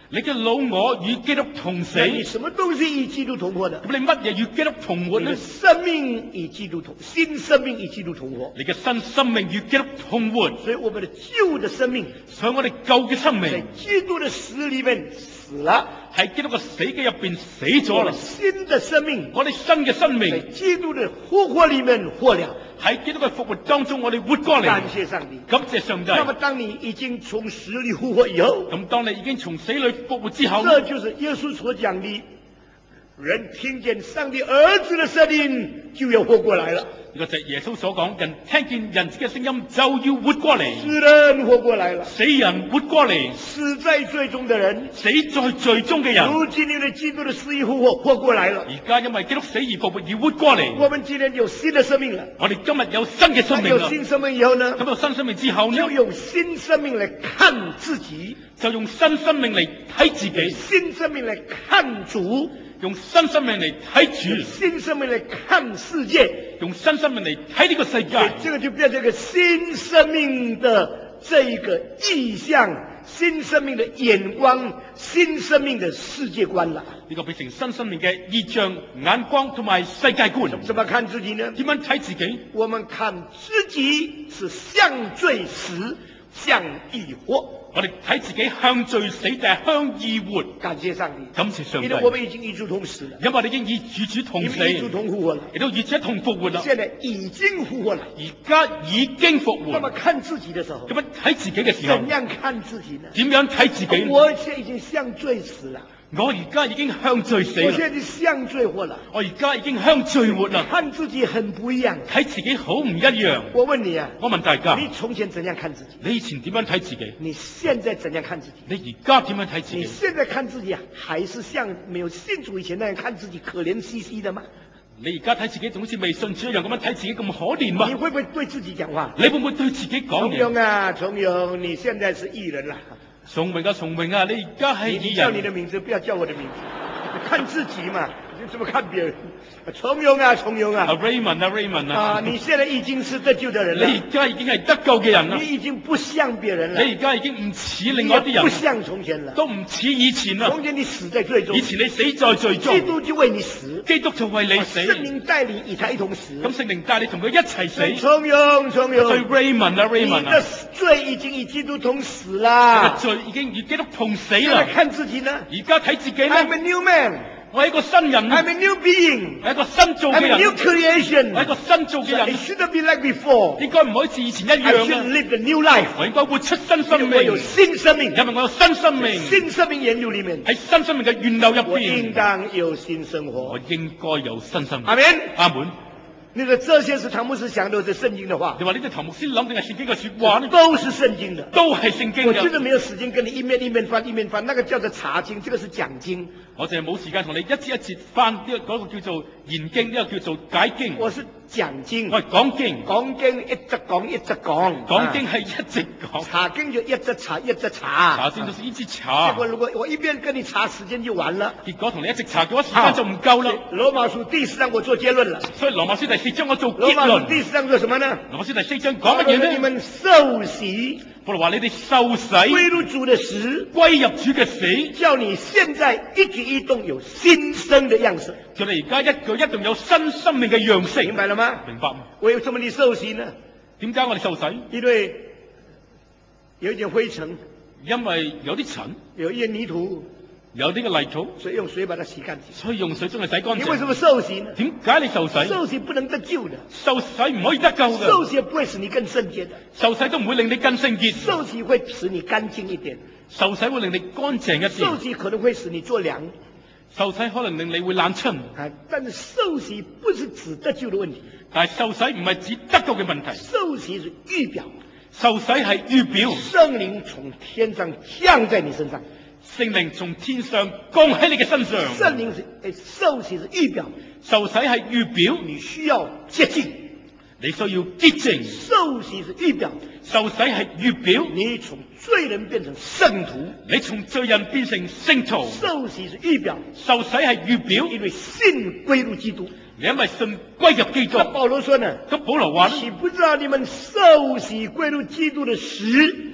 你嘅老我與基督同死。 那你什么东西与基督同活的？ 咁你乜嘢與基督同活呢？ 你的生命与基督同，新生命與基督同活。 你嘅新生命與基督同活。 所以我們的舊的生命， 所以我哋舊嘅生在命基督的死裏面死了， 喺基督嘅死嘅入邊死咗啦。 新的生命， 我哋新嘅生在命基督的復活裏面活了。 喺基督嘅復活當中，我哋活過嚟。 感謝上帝， 感謝上帝。 那麼當你已經從死裏復活以後， 咁當你已經從死裏復活之後， 這就是耶穌所講的，人聽見上帝兒子的聲音就要活過來了。 呢個就係耶穌所講，人聽見人子嘅聲音就要活過嚟。 死人活過來了， 死人活過嚟， 死在罪中的人， 死在罪中嘅人， 如今因為基督的死而復活，活過來了。 而家因為基督死而復活而活過嚟。 我們今天有新的生命了。 我哋今日有新嘅生命啦。 有新生命以後呢？ 咁有新生命之後呢？ 就用新生命來看自己， 就用新生命嚟睇自己， 新生命來看主， 用新生命嚟睇主， 新生命來看世界， 用新生命嚟睇呢個世界。 這個就變成一個新生命的這一個意象，新生命的眼光，新生命的世界觀了。 呢個變成新生命嘅意象、眼光同埋世界觀。 怎麼看自己呢？ 點樣睇自己？ 我們看自己是向罪死，向義活。 我哋睇自己向罪死定係向義活。 感謝上帝， 感謝上帝。 因為我們已經與主同死了， 因為我哋已經與主同死， 與主同復活了， 亦都與主一同復活啦。 現在已經復活了， 而家已經復活。 那麼看自己的時候， 咁樣睇自己嘅時候， 怎樣看自己呢？ 點樣睇自己？ 我現在已經向罪死了， 我而家已經向罪死我啦。 現在已經向罪活了， 我而家已經向罪活啦。 看自己很不一樣， 睇自己好唔一樣。 我問你啊， 我問大家， 你從前怎樣看自己？ 你以前點樣睇自己？ 你現在怎樣看自己？ 你而家點樣睇自己？ 你現在看自己還是像沒有信主以前那樣看自己可憐兮兮的嗎？ 你而家睇自己，仲好似未信主一樣咁樣睇自己咁可憐嗎？ 你會不會對自己講話？ 你會唔會對自己講嘢？ 崇榮啊，崇榮，你現在是義人啦。 崇榮啊，崇榮啊，你而家係義人。 你叫你的名字，不要叫我的名字，看自己嘛，你怎麼看別人？崇榮啊，崇榮啊。 Raymond 啊，Raymond 啊。 你現在已經是得救的人了。 你而家已經係得救嘅人啦。 你已經不像別人了。 你而家已經唔似另外啲人。 不像從前了。 都唔似以前啦。 從前你死在罪中。 以前你死在罪中。 基督就為你死。 基督就為你死。 聖靈帶你與他一同死。 咁聖靈帶你同佢一齊死。 崇榮，崇榮。 所以 Raymond 啊，Raymond 啊。 你的罪已經與基督同死啦。 罪已經與基督同死啦。 看自己呢？ 而家睇自己呢 I'm a new man。 我係一個新人。 I'm a new being。 係一個新造嘅人。 I'm a new creation。 係一個新造嘅人。 It shouldn't be like before。 應該唔可以似以前一樣 I should live the new life。 我應該活出新生命。 我有新生命。 因為我有新生命。 新生命源流裏面。 喺新生命嘅源流入邊。 我應當有新生活。 我應該有新生命。 阿門。 阿門。 那個這些是唐牧師想的，是聖經的話。 你話呢啲唐牧師諗定係聖經嘅說話呢？ 都是聖經的， 都係聖經嘅。 我真的沒有時間跟你一面翻，那個叫做查經，這個是講經。 我淨係冇時間同你一節一節翻呢個嗰個叫做研經，呢個叫做解經。 我是講經， 我係講經。 講經一直講一直講。 講經係一直講。 查經就一直查一直查。 查經就是一直查。 結果如果我一邊跟你查，時間就完了。 結果同你一直查嘅話，時間就唔夠啦。 羅馬書第4章我做結論了。 所以羅馬書第4章我做結論。 羅馬書第4章做什麼呢？ 羅馬書第4章講乜嘢呢？ 你們受洗。 保羅話你哋受洗， 歸入主的死， 歸入主嘅死， 叫你現在一舉一動有新生的樣式。 叫你而家一舉一動有新生命嘅樣式。 明白了嗎？ 明白。 為什麼你受洗呢？ 點解我哋受洗？ 因為有一點灰塵， 因為有啲塵， 有一點泥土， 有啲嘅泥土， 所以用水把它洗乾淨。 所以用水將佢洗乾淨。 你為什麼受洗呢？ 點解你受洗？ 受洗不能得救的， 受洗唔可以得救嘅。 受洗不會使你更聖潔的， 受洗都唔會令你更聖潔。 受洗會使你乾淨一點， 受洗會令你乾淨一啲。 受洗可能會使你做涼， 受洗可能令你會冷親。 但是受洗不是指得救的問題。 但係受洗唔係指得救嘅問題。 受洗是預表， 受洗係預表。 聖靈從天上降在你身上。 聖靈從天上降喺你嘅身上。 聖靈是受洗是預表， 受洗係預表， 你需要潔淨， 你需要潔淨。 受洗是預表， 受洗係預表， 你從罪人變成聖徒， 你從罪人變成聖徒。 受洗是預表， 受洗係預表， 因為信歸入基督， 你因為信歸入基督。 保羅說呢， 咁保羅話呢， 豈不知道你們受洗歸入基督的死，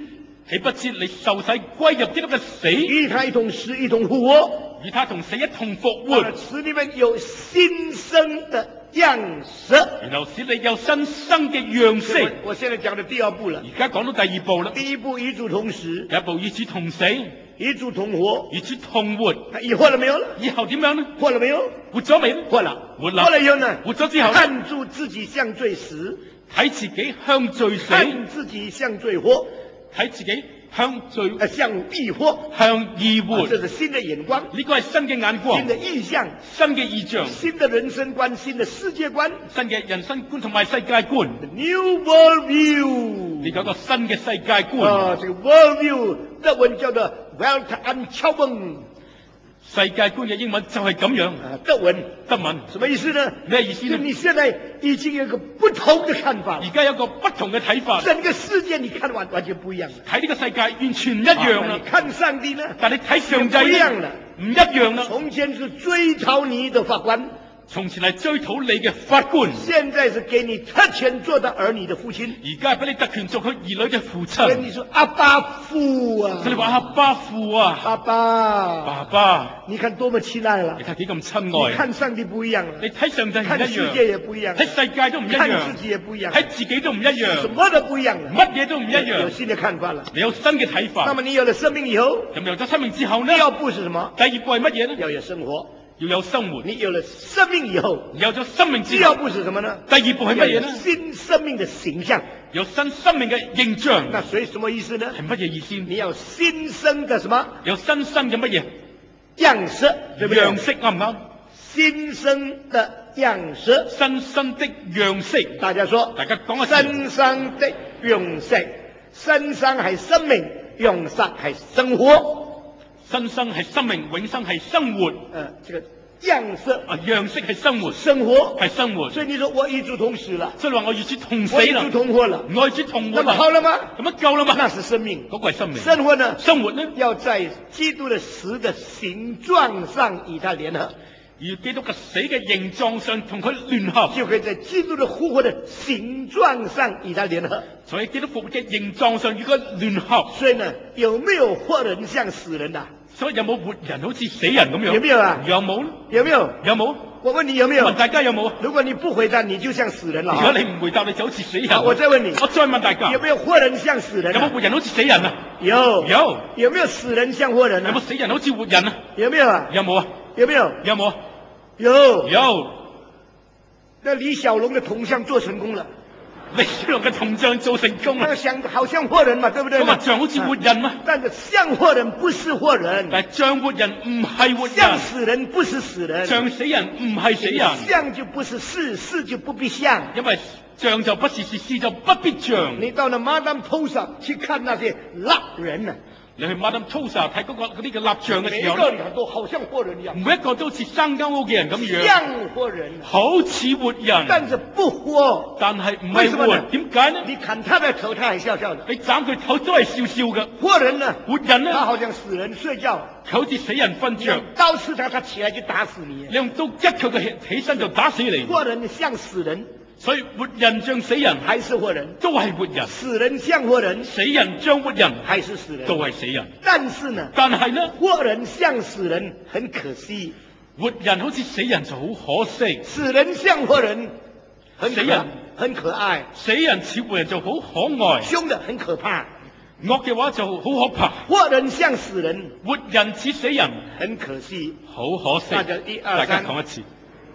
豈不知你受洗歸入基督嘅死， 與他一同死，一同復活， 與他同死一同復活， 使你們有新生的樣式， 然後使你有新生嘅樣式。 我現在講的第二步了。 而家講到第二步啦。 第一步與主同死， 第一步與主同死， 與主同活， 與主同活。 以後了沒有了？ 以後點樣呢？ 活了沒有？ 活咗未呢？ 活了， 活啦。 活了以後呢？ 活咗之後呢， 看住自己向罪死， 睇自己向罪死， 看自己向罪活， 睇自己向罪向義活， 向義活。 這是新的眼光， 呢個係新嘅眼光， 新的意象， 新嘅意象， 新的人生觀，新的世界觀， 新嘅人生觀同埋世界觀。 New World View， 呢個一個新嘅世界觀。 這個 World View 德文叫做 Weltanschauung， 世界觀嘅英文就係咁樣。 德文什麼意思呢？ 咩意思呢？ 你現在已經有個不同的看法， 而家有個不同嘅睇法， 整個世界你看完全不一樣了。 睇呢個世界完全唔一樣啦。 你看上帝呢？ 但你睇上帝不一樣了， 唔一樣啦。 從前是追討你的法官， 從前係追討你嘅法官， 現在是給你特權做的兒女的父親。 而家係俾你特權做佢兒女嘅父親。 跟你說阿爸父啊， 所以你話阿爸父啊， 阿爸， 爸爸， 你看多麼親愛了。 你睇幾咁親愛。 你看上帝不一樣了， 你睇上帝唔一看世界樣， 也不一樣， 睇世界都唔一樣， 看自己也不一樣， 睇自己都唔一樣， 什麼都不一樣了， 乜嘢都唔一有樣。 新的看法了。 你有新嘅睇法。 那麼你有了生命以後， 咁有咗生命之後呢？ 第二步是什麼？ 第二步係乜嘢呢？ 要有生活。 要有生活。 你有了生命以後， 有咗生命之後， 第二步是什麼呢？ 第二步係乜嘢呢？ 新生命的形象。 有新生命嘅形象。 那所以什麼意思呢？ 係乜嘢意思？ 你要新生的什麼？ 有新生嘅乜嘢？ 樣式，對不對？ 樣式啱唔啱？ 新生的樣式， 新生的樣式。 大家說， 大家講一次。 新生的樣式，新生係生命，樣式係生活。 新生係生命，永生係生活。 這個樣式啊，樣式係生活， 生活係生活。 所以你說我與主同死了， 所以你話我與主同死我與啦， 主同活了， 我與主同活那麼啦， 好了嗎？ 咁樣夠啦嘛？ 那是生命， 嗰個係生命。 生活呢？ 生活呢？ 要在基督的死的形狀上與他聯合， 而基督嘅死嘅形狀上同佢聯合， 就可以在基督的復活的形狀上與他聯合。 所以基督復活嘅形狀上與佢聯合。 所以呢，有沒有活人像死人啊？ 所以有冇活人好似死人咁樣？ 有沒有啊？ 有冇？ 有沒有？ 有冇？ 我問你有沒有？ 問大家有冇？ 如果你不回答，你就像死人了。 如果你唔回答，你就好似死人。 我再問你， 我再問大家， 有沒有活人像死人？ 有冇活人好似死人啊？ 有。 有。 有沒有死人像活人啊？ 有冇死人好似活人啊？ 有沒有啊？ 有冇啊？ 有沒有？ 有冇啊？ 有。 有。 那李小龍的銅像做成功了。 李小龍嘅銅像做成功啦。 好像活人嘛，對不對？ 咁啊，像好似活人嘛。 但是像活人不是活人。 但係像活人唔係活人。 像死人不是死人。 像死人唔係死人。 像就不是是，是就不必像。 因為像就不是是，是就不必像。 你到了 Madame Tussauds 去看那些蠟人啊。 你去 Madame Tussauds睇嗰啲嘅蠟像嘅時候， 每一個都好像活人一樣， 每一個都似生勾勾嘅人咁樣， 像活人， 好似活人， 但是不活。 但係唔係活，點解呢？ 你砍他的頭，他還笑笑的； 你斬佢頭都係笑笑嘅。 活人呢？ 活人呢？ 他好像死人睡覺， 佢好似死人瞓着， 刀刺他，他起來就打死你。 你用刀拮佢嘅起身就打死你。 活人像死人。 所以活人像死人， 還是活人， 都係活人； 死人像活人， 死人像活人， 還是死人， 都係死人。 但是呢，活人像死人，很可惜； 活人好似死人就好可惜， 死人像活人， 死人很可愛； 死人似活人就好可愛， 兇的很可怕； 惡嘅話就好可怕。 活人像死人， 活人似死人， 很可惜， 好可惜。大家講一次。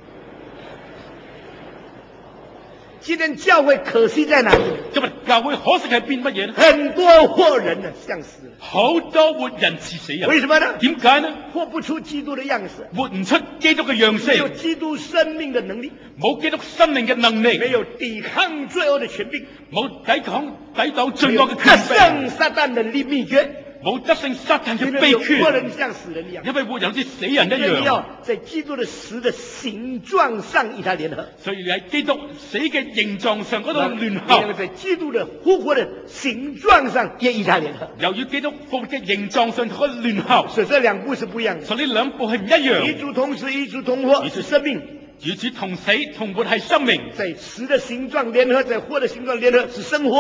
今天教會可惜在哪裡？ 今日教會可惜係變乜嘢呢？ 很多活人啊，像死人； 好多活人似死人。 為什麼呢？ 點解呢？ 活不出基督的樣式， 活唔出基督嘅樣式， 沒有基督生命的能力， 冇基督生命嘅能力， 沒有抵抗罪惡的權柄， 冇抵擋罪惡嘅權柄， 得勝撒旦的秘訣。 冇得勝撒旦嘅秘訣， 活人像死人一樣， 因為活人好似死人一樣。 你要在基督的死的形狀上與他聯合， 所以你喺基督死嘅形狀上嗰度聯合， 你在基督的復活的形狀上也與他聯合， 由於基督復活嘅形狀上可以聯合， 所以這兩步是不一樣的。 所以呢兩步係唔一樣。 與主同死，與主同活是生命； 與主同死同活係生命。 在死的形狀聯合，在活的形狀聯合是生活。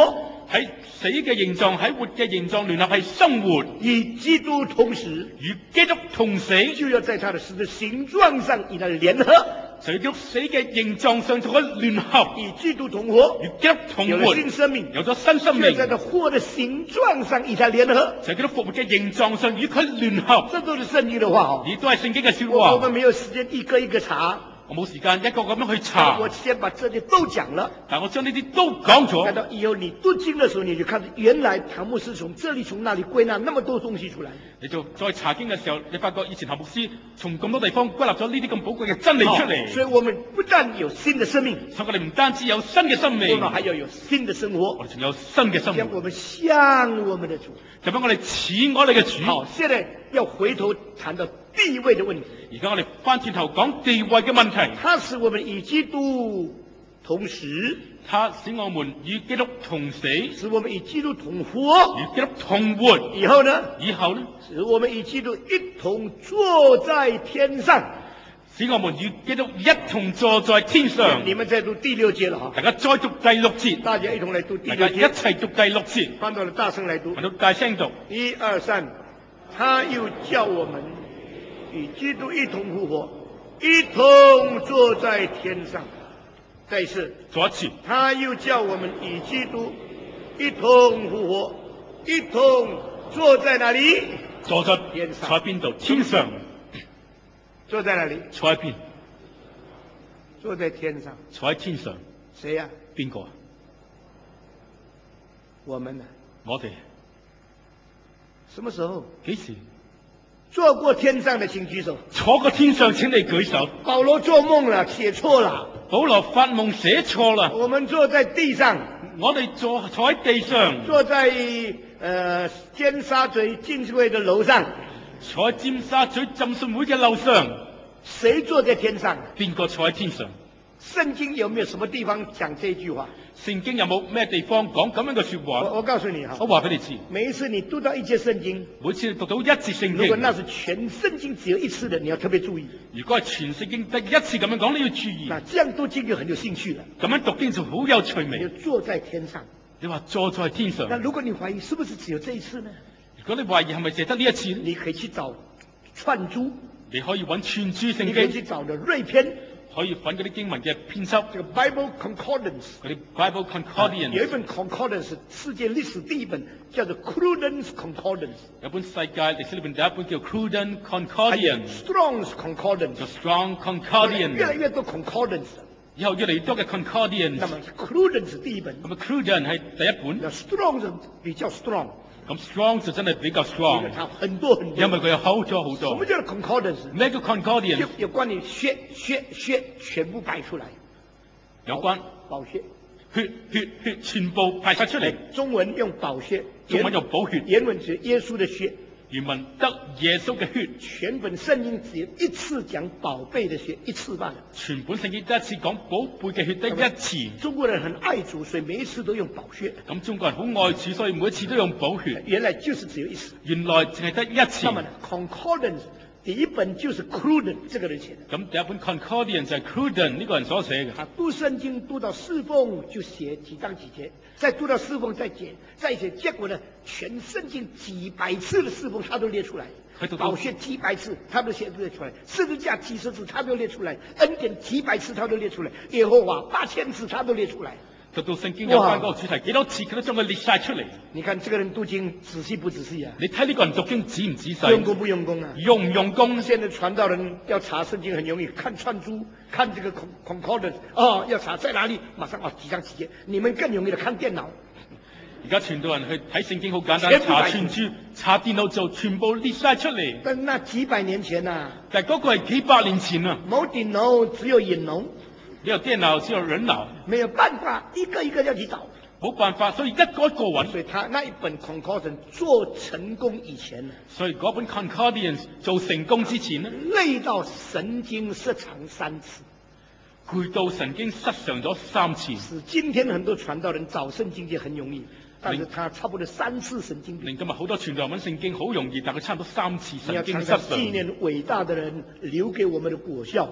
喺死嘅形狀，喺活嘅形狀聯合係生活， 與基督同時， 與基督同死， 就要在他的死的形狀上與他聯合， 就要死嘅形狀上同佢聯合， 與基督同活， 與基督同有了活， 新生命， 有咗新生命， 就在他活的形狀上與他聯合， 就係基督復活嘅形狀上與佢聯合。 這都是聖經的話哦。 呢都係聖經嘅說我話。 們沒有時間一個一個查， 我冇時間一個咁樣去查， 我先把這些都講了。 但我將呢啲都講咗。 等到以後你讀經的時候，你就看原來唐牧師從這裡從那裡歸納那麼多東西出來。 你就再查經嘅時候，你發覺以前譚牧師從咁多地方歸納咗呢啲咁寶貴嘅真理出嚟。 所以我們不但有新的生命， 所以我哋唔單止有新嘅生我命， 們還要有新的生活我。哋仲有新嘅生活。 將我們像我們的主。 就俾我哋似我哋嘅主。 好，現在要回頭談到地位的問題。 而家我哋翻轉頭講地位嘅問題。 它使我們與基督同時， 它使我們與基督同死，與使我們與基督同活。 基督同活。 以後呢？ 以後呢？ 使我們與基督一同坐在天上。 使我們與基督一同坐在天上。 你們再讀第6節了哈。 大家再讀第6節。 大家一同來讀第大 6節。 家一齊讀第6節。 翻到了大聲來讀。 我都大聲讀。 1、2、3，他又叫我們與基督一同復活，一同坐在天上。再一次， 再一次， 他又叫我們與基督一同復活，一同坐在哪裡？ 坐在天上。 坐喺邊度？天上。 坐在哪裡？ 坐喺邊？ 坐在天上。 坐喺天上。 誰呀？ 邊個啊？ 我們啊。 我哋。 什麼時候？ 幾時？ 坐過天上的請舉手。 坐過天上請你舉手。 保羅做夢了，寫錯了。 保羅發夢寫錯啦。 我們坐在地上。 我哋坐喺地上。 坐在尖沙咀浸信會的樓上。 坐喺尖沙咀浸信會嘅樓上。 誰坐在天上？ 邊個坐喺天上？ 聖經有沒有什麼地方講這句話？ 聖經有冇咩地方講咁樣嘅說話？ 我告訴你哈， 我話俾你知， 每一次你讀到一節聖經， 每次你讀到一節聖經， 如果那是全聖經只有一次的，你要特別注意。 如果係全聖經得一次咁樣講，你要注意。 那這樣讀經就很有興趣了。 咁樣讀經就好有趣味。 你坐在天上， 你話坐在天上。 那如果你懷疑是不是只有這一次呢？ 如果你懷疑係咪淨係得呢一次， 你可以去找串珠， 你可以揾串珠聖經， 你可以去找的銳編。 可以揾嗰啲經文嘅編輯， 這個 Bible Concordance， 嗰啲 Bible Concordance， 有一本 Concordance 世界歷史第一本，叫做 Cruden's Concordance。 有本世界歷史裏邊第一本叫 Cruden Concordance，Strong's Concordance， 就 Strong Concordance， 越來越多 Concordance， 以後越嚟越多嘅 Concordance。 那麼 Cruden's 第一本， 咁啊 Cruden 係第一本， 那 Strong 比較 strong。 咁 Strong 就真係比較 strong， 因為它很多很多， 因為佢有好多好多。 什麼叫 concordance？ 咩叫 concordance？ 有關於血全部擺出來， 有關寶血全部排晒出嚟。 中文用寶血， 中文用寶血， 原文指耶穌的血。 原文得耶穌嘅血。 全本聖經只有一次講寶貝的血，一次罷了。 全本聖經得一次講寶貝嘅血，得一次。 中國人很愛主，所以每一次都用寶血。 咁中國人好愛主，所以每一次都用寶血。 原來就是只有一次。 原來淨係得一次。 那麼 Concordance 第一本就是 Cruden 這個人寫的。 咁第一本 Concordance 就係 Cruden 呢個人所寫嘅。 他讀聖經讀到侍奉就寫幾章幾節，再讀到侍奉再寫，結果呢，全聖經幾百次的侍奉他都列出來，寶血幾百次他都寫出來，十字架幾十次他都列出來，恩典幾百次他都列出來，耶和華8000次他都列出來。 讀到聖經有關嗰個主題幾多次，佢都將佢列晒出嚟。 你看這個人讀經仔細不仔細啊？ 你睇呢個人讀經仔唔仔細？ 用功不用功啊？ 用唔用功？ 現在傳道人要查聖經很容易，看串珠，看這個 concordance，要查在哪裡，馬上幾章幾節。你們更容易的看電腦。 而家傳道人去睇聖經好簡單，查串珠，查電腦就全部列晒出嚟。 但那幾百年前啊， 但嗰個係幾百年前啊， 冇電腦，只有眼腦。 沒有電腦，只有人腦， 沒有辦法，一個一個要去找， 冇辦法，所以一個一個揾。 所以他那一本 Concordance 做成功以前呢， 所以嗰本 Concordance 做成功之前呢， 累到神經失常3次， 攰到神經失常咗3次。 是今天很多傳道人找聖經就很容易，但是他差不多3次神經病。 令今日好多傳道人揾聖經好容易，但佢差唔多3次神經失常。 你要常常紀念偉大的人留給我們的果效。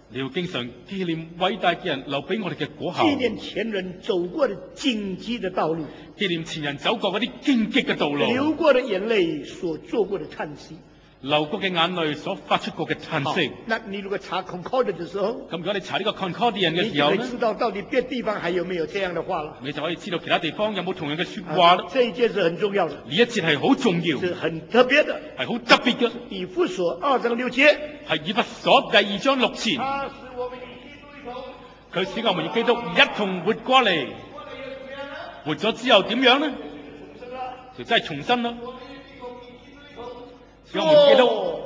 你要經常紀念偉大嘅人留俾我哋嘅果效， 紀念前人走過的荊棘的道路， 紀念前人走過嗰啲荊棘嘅道路， 流過的眼淚所做過的嘆息， 流過嘅眼淚所發出過嘅嘆息。 那你如果查 Concord 的時候， 咁如果你查呢個 Concordian 嘅你就時候呢， 會知道到底別地方還有沒有這樣的話了。 你就可以知道其他地方有冇同樣嘅說話啦。 這一節是很重要的， 呢一節係好重要， 是很特別的。 係好特別嘅， 以弗所2章6節， 係以弗所第2章6節， 他使我們與基督一同， 佢使我們與基督一同活過嚟，活咗之後點樣呢？就真係重生啦。使我們基督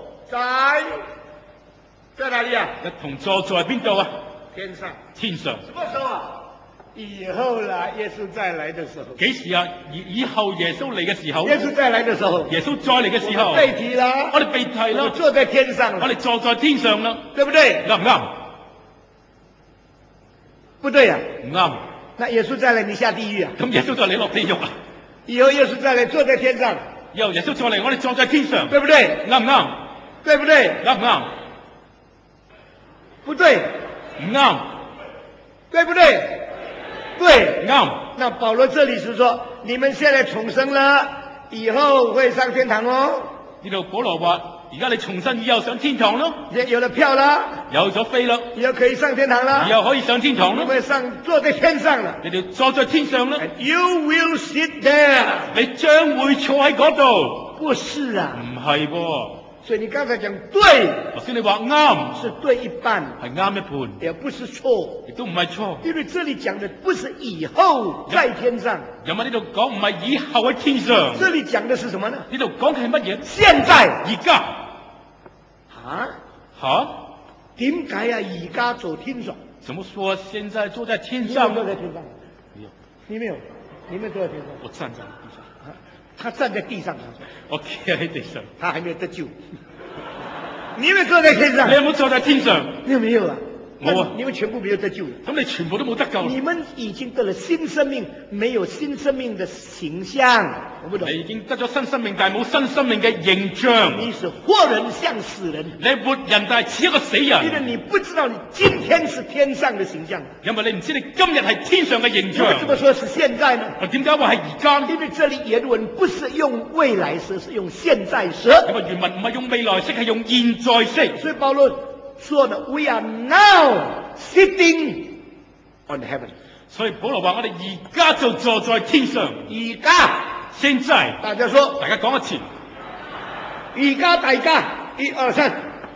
在哪裡啊？ 一同坐在邊度啊？ 天上。 天上。 什麼時候啊？以後啦，耶穌再來的時候。 幾時啊？以後耶穌嚟嘅時候。 耶穌再來的時候。 耶穌再嚟嘅時候。 被提啦。 我哋被提啦。 我坐在天上啦。 我哋坐在天上啦。 對不對？ 啱唔啱？ 不對啊。 唔啱。 那耶穌再來，你下地獄啊？ 咁耶穌再嚟落地獄啊？ 以後耶穌再來，坐在天上。 以後耶穌再嚟，我哋坐在天上。 對不對？ 啱唔啱？ 對不對？ 啱唔啱？ 不對。 唔啱。 對不對？對。 啱。 那保羅這裡是說，你們現在重生了，以後會上天堂哦。 呢度保羅話：而家你重生以後上天堂咯。 有了票啦， 有咗飛啦， 以後可以上天堂啦， 以後可以上天堂咯。 你會坐在天上了。 你哋坐在天上啦。 You will sit there。 你將會坐喺嗰度。 不是啊。 唔係噃。 所以你剛才講對， 頭先你話啱， 是對一半， 係啱一半， 也不是錯， 亦都唔係錯。 因為這裡講的不是以後在天上， 因為呢度講唔係以後喺天上， 這裡講的是什麼呢？ 呢度講嘅係乜嘢？ 現在， 而家。吓？ 點解啊？而家走天上？ 怎麼說現在坐在天上？ 坐在天上？ 沒有， 你沒有，你沒有坐在天上。 我站在地上。 他站在地上， 我企喺地上， 他還沒有得救。你有沒有坐在天上？ 你有冇坐在天上？ 你有沒有啊？ 我你們全部沒有得救。 咁你全部都冇得救。 你們已經得了新生命，沒有新生命的形象，我不懂。 你已經得咗新生命，但係冇新生命嘅形象。 你是活人像死人。 你係活人，但係似一個死人。 因為你不知道你今天是天上的形象。 因為你唔知你今日係天上嘅形象。 為什麼說是現在呢？ 我點解話係而家？ 因為這裡原文不是用未來式，是用現在式。 因為原文唔係用未來式，係用現在式。 所以保羅說呢 ，We are now sitting on heaven。所以保羅話我哋而家就坐在天上。而家，現在，大家說，大家講一次。而家大家，1、2、3。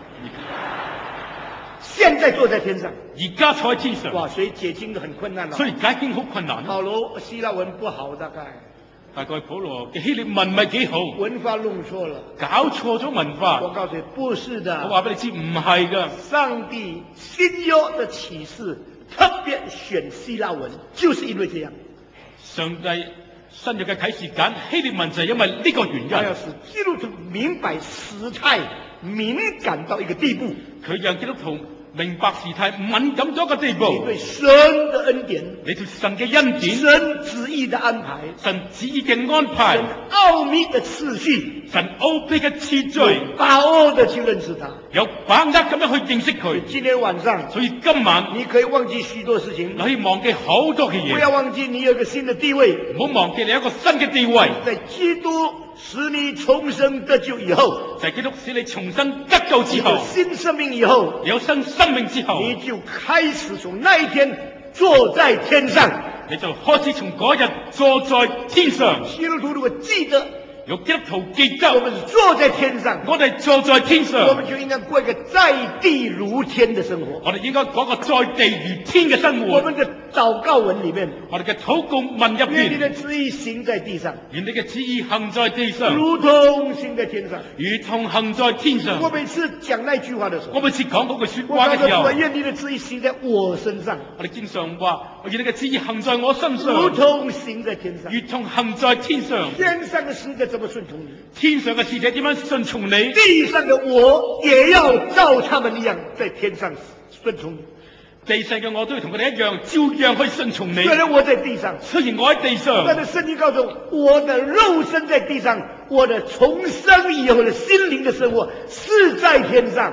現在坐在天上。而家坐在天上。哇，所以解經都很困難咯。所以解經好困難。保羅希臘文不好，大概保羅嘅希臘文唔係幾好，文化弄錯了，搞錯咗文化。我告訴你，不是的。我話俾你知，唔係噶。上帝新約的啟示特別選希臘文，就是因為這樣。上帝新約嘅啟示揀希臘文就係因為呢個原因。要使基督徒明白時態敏感到一個地步，佢讓基督徒明白時態敏感到一個地步。你對神的恩典，你對神嘅恩典，神旨意的安排，神旨意嘅安排，神奧秘的次序，神奧秘嘅次序，把握的去認識他，有把握咁樣去認識佢。今天晚上，所以今晚你可以忘記許多事情，你可以忘記好多嘅嘢，不要忘記你有一個新的地位，唔好忘記你有一個新嘅地位，在基督使你重生得救以後，在基督使你重生得救之後，有新生命以後，有新生命之後，你就開始從那一天坐在天上，你就開始從嗰日坐在天上。基督徒如果記得，有基督徒記得，我們坐在天上，我哋坐在天上，我們就應該過一個在地如天的生活。我哋應該過個在地如天嘅生活。我們的禱告文裏面，我哋嘅禱告文入邊，願你的旨意行在地上，願你嘅旨意行在地上，如同行在天上，如同行在天上。我每次講那句話的時候，我每次講嗰句說話嘅時候，我願你的旨意行在我身上。我哋經常話，我願你嘅旨意行在我身上，如同行在天上，如同行在天上。天上嘅使者怎麼順從你？天上嘅使者點樣順從你？地上嘅我也要照他們一樣，在天上順從你。地上嘅我都要同佢哋一樣，照樣去順從你。雖然我在地上，雖然我喺地上，但係聖經告訴我，我的肉身在地上，我的重生以後的心靈的生活是在天上。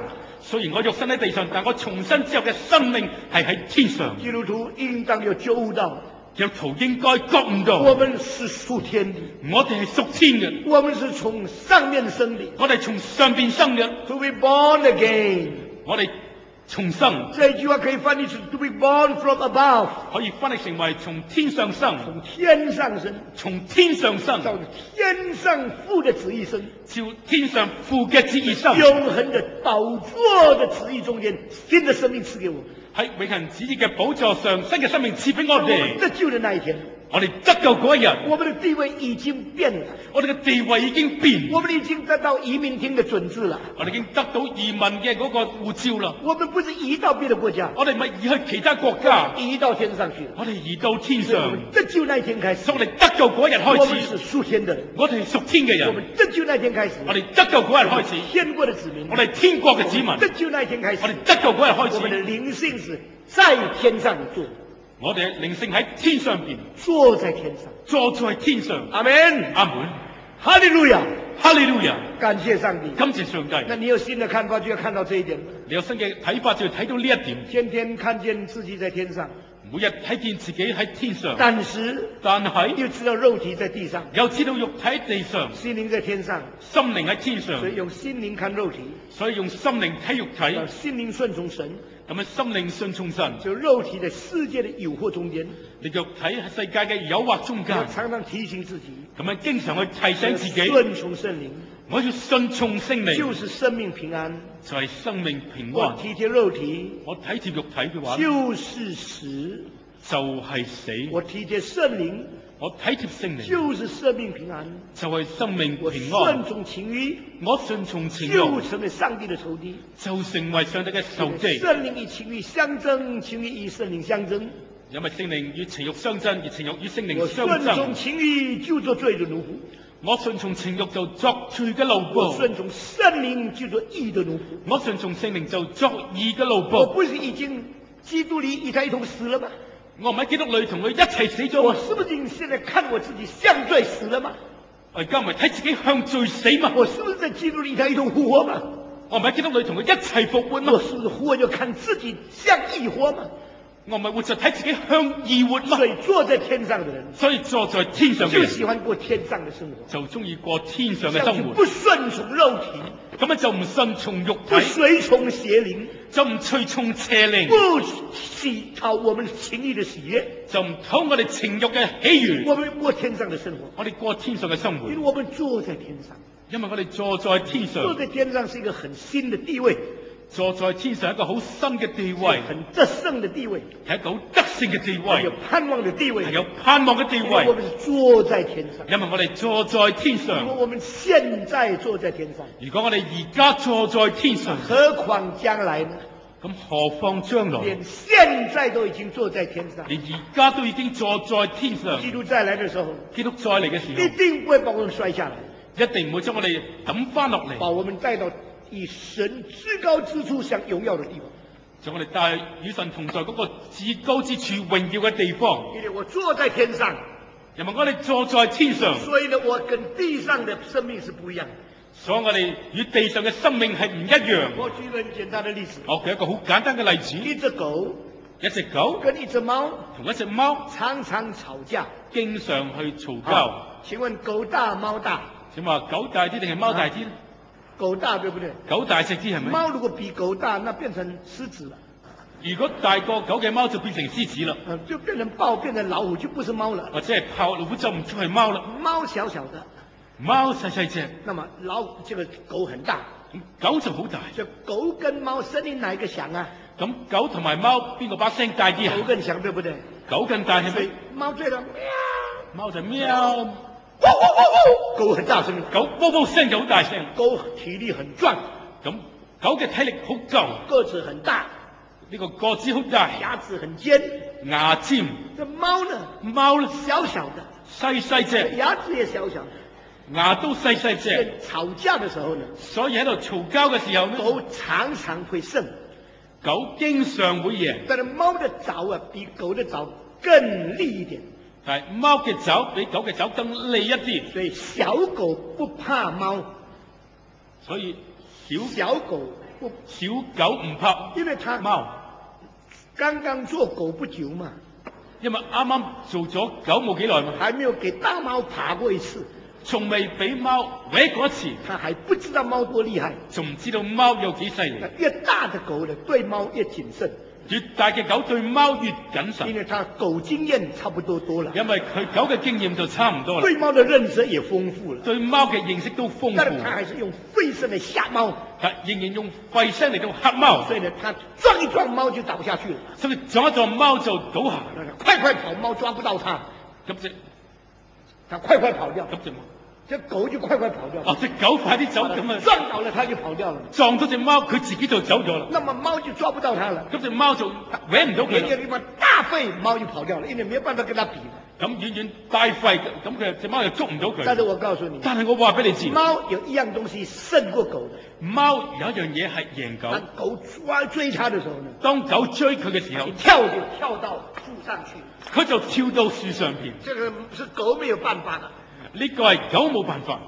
雖然我肉身喺地上，但我重生之後嘅生命係喺天上。 基督徒應當有覺悟到， 基督徒應該覺悟到， 我們是屬天的， 我哋係屬天嘅， 我們是從上面生的， 我哋從上邊生嘅， to be born again。 我哋重生。 這句話可以翻譯成 to be born from above， 可以翻譯成為從天上生， 從天上生， 從天上生， 照天上父的旨意生， 照天上父嘅旨意生， 永恆的寶座的旨意中間，新的生命賜給我們。 喺永恆旨意嘅寶座上，新嘅生命賜俾我哋。 得救的那一天， 我哋得救嗰一日， 我們的地位已經變了， 我哋嘅地位已經變， 我們已經得到移民廳的準治了， 我哋已經得到移民嘅嗰個護照啦。 我們不是移到別的國家， 我哋唔係移去其他國家， 移到天上去了。 我哋移到天所以我上。 們得救那一天開始， 從我哋得救嗰一日我們開始， 是屬天的人。 我哋係屬天嘅人。 我們得救那天開始， 我哋得救嗰日開始， 天國的子民。 我哋天國嘅子民。 得救那天開始， 我哋得救嗰日開我們的始， 靈性是在天上坐， 我哋嘅靈性喺天上邊， 坐在天上。 坐在天上。 阿門， 阿門， 哈利路亞， 哈利路亞， 感謝上帝。 感謝上帝。 那你有新的看法，就要看到這一點了。 你有新嘅睇法，就要睇到呢一點。 天天看見自己在天上， 每日睇見自己喺天上， 但是但係又知道肉體在地上， 又知道肉體喺地上， 心靈在天上， 心靈喺天上所，以用心靈看肉體， 所以用心靈睇肉體， 讓心靈順從神， 咁樣心靈順從神。 就肉體在世界的誘惑中間， 你肉體喺世界嘅誘惑中間， 要常常提醒自己， 咁樣經常去提醒自己， 順從聖靈， 我要順從聖靈， 就是生命平安。 就係生命平安。 我體貼肉體， 我體貼肉體嘅話， 就是死； 就係死。 我體貼聖靈， 我體貼聖靈， 就是生命平安。 就係生命我平安。 順從情慾， 我順從情就慾， 成為上帝的仇敵。 就成為上帝嘅仇敵。 聖靈與情慾相爭，情慾與聖靈相爭。 因為聖靈與情慾相爭，而情慾與聖靈我相順從爭。 情慾就做罪的奴僕， 我順從情慾就作罪嘅奴我僕， 順從聖靈就做義的奴僕。 我順從聖靈就作義嘅奴僕。 我不是已經基督裏與他一同死了嗎？ 我唔喺基督裏同佢一齊死咗嘛？ 我是不是現在看我自己像罪死了嗎？ 我而家唔係睇自己向罪死嘛？ 我是不是在基督裏與他一同復活嗎？ 我唔喺基督裏同佢一齊復活我嘛？ 是不是復活就看自己像義活嗎？ 我唔係活着睇自己向義活嘛所？以坐在天上的人所以坐在天上嘅人就喜歡過天上的生活， 就中意過天上嘅像是生活， 不順從肉體， 咁樣就唔順從肉不體， 隨從邪靈， 就唔隨從邪靈， 不喜討我們情慾的喜悅。 就唔討我哋情慾嘅喜悅。 我們過天上的生活， 我哋過天上嘅生活因為，我們坐在天上， 因為我哋坐在天坐上， 在天上是一個很新的地位， 坐在天上一個好新嘅地位， 很得勝的地位， 係一個好得勝嘅地有位， 盼望的地位， 係有盼望嘅地因為我位。 們是坐在天上， 因為我哋坐在天因為上， 我們現在坐在天上， 如果我哋而家坐在天上， 何況將來呢？ 咁何況將來？ 連現在都已經坐在天上， 你而家都已經坐在天上， 基督再來的時候， 基督再嚟嘅時一候， 定不會把我們摔下來， 一定唔會將我哋抌翻落嚟， 把我們帶到以神至高之處享榮耀的地方。 將我哋帶與神同在嗰個至高之處榮耀嘅地方。 因為我坐在天上， 因為我哋坐在天上， 所以呢，我跟地上的生命是不一樣的。 所以我哋與地上嘅生命係唔一樣。 我舉個很簡單的例子， 我舉一個好簡單嘅例子， 一隻狗一隻狗跟一隻貓同一隻貓常常吵架， 經常去嘈交。 請問狗大貓大？ 請話狗大啲定係貓大啲咧？ 狗大對不對？ 狗大隻啲係咪？ 貓如果比狗大，那變成獅子了， 如果大過狗嘅貓就變成獅子啦， 就變成豹，變成老虎，就不是貓了。 或者係豹老虎就唔再係貓啦。 貓小小的， 貓細細隻， 那麼這個狗很大， 狗就好大。 這狗跟貓聲音哪一個響啊？ 咁狗同埋貓邊個把聲大啲啊？ 狗更響，對不對？ 狗更大係所以咪？ 貓最大喵， 貓就喵， 狗很大聲， 狗啵啵聲就好大聲。 狗體力很壯， 咁狗嘅體力好夠， 個子很大， 呢個個子好大， 牙齒很尖。 牙尖。 這貓呢？ 貓咧小小的， 細細隻， 牙齒也小小的。 牙都細細隻， 在吵架的時候呢， 所以喺度嘈交嘅時候呢， 狗常常會勝， 狗經常會贏。 但是貓的爪啊，比狗的爪更利一點， 但係貓嘅爪比狗嘅爪更利一啲， 所以小狗不怕貓， 所以小狗小狗唔怕， 因為他貓， 剛剛做狗不久嘛， 因為啱啱做咗狗冇幾耐嘛， 還沒有給大貓爬過一次， 從未俾貓搲過一次， 他還不知道貓多厲害， 仲唔知道貓有幾犀利。 越大的狗呢，對貓越謹慎， 越大嘅狗對貓越謹慎， 因為他狗經驗差不多多了， 因為佢狗嘅經驗就差唔多啦， 對貓的認識也豐富了， 對貓嘅認識都豐但是他富， 還是用吠聲來嚇貓， 但仍然用吠聲嚟到嚇貓， 所以呢，他撞一撞貓就倒下去了， 所以撞一撞貓就倒下， 快快跑，貓抓不到他， 咁他快快跑掉， 隻貓， 這狗就快快跑掉， 哦隻狗快啲走咁啊， 撞倒了他就跑掉了， 撞到隻貓佢自己就走咗啦， 那麼貓就抓不到他了。 咁隻貓就搲唔到佢啦， 遠遠地方大吠，貓就跑掉了，因為沒有辦法跟他比。 咁遠遠大吠，咁佢隻貓又捉唔到佢。 但是我告訴你， 但係我話俾你知， 貓有一樣東西勝過狗的。 貓有一樣嘢係贏狗。 當狗追它的時候呢， 當狗追佢嘅時候， 跳就跳到樹上去， 佢就跳到樹上邊。 這個是狗沒有辦法的。 呢個係狗冇辦法。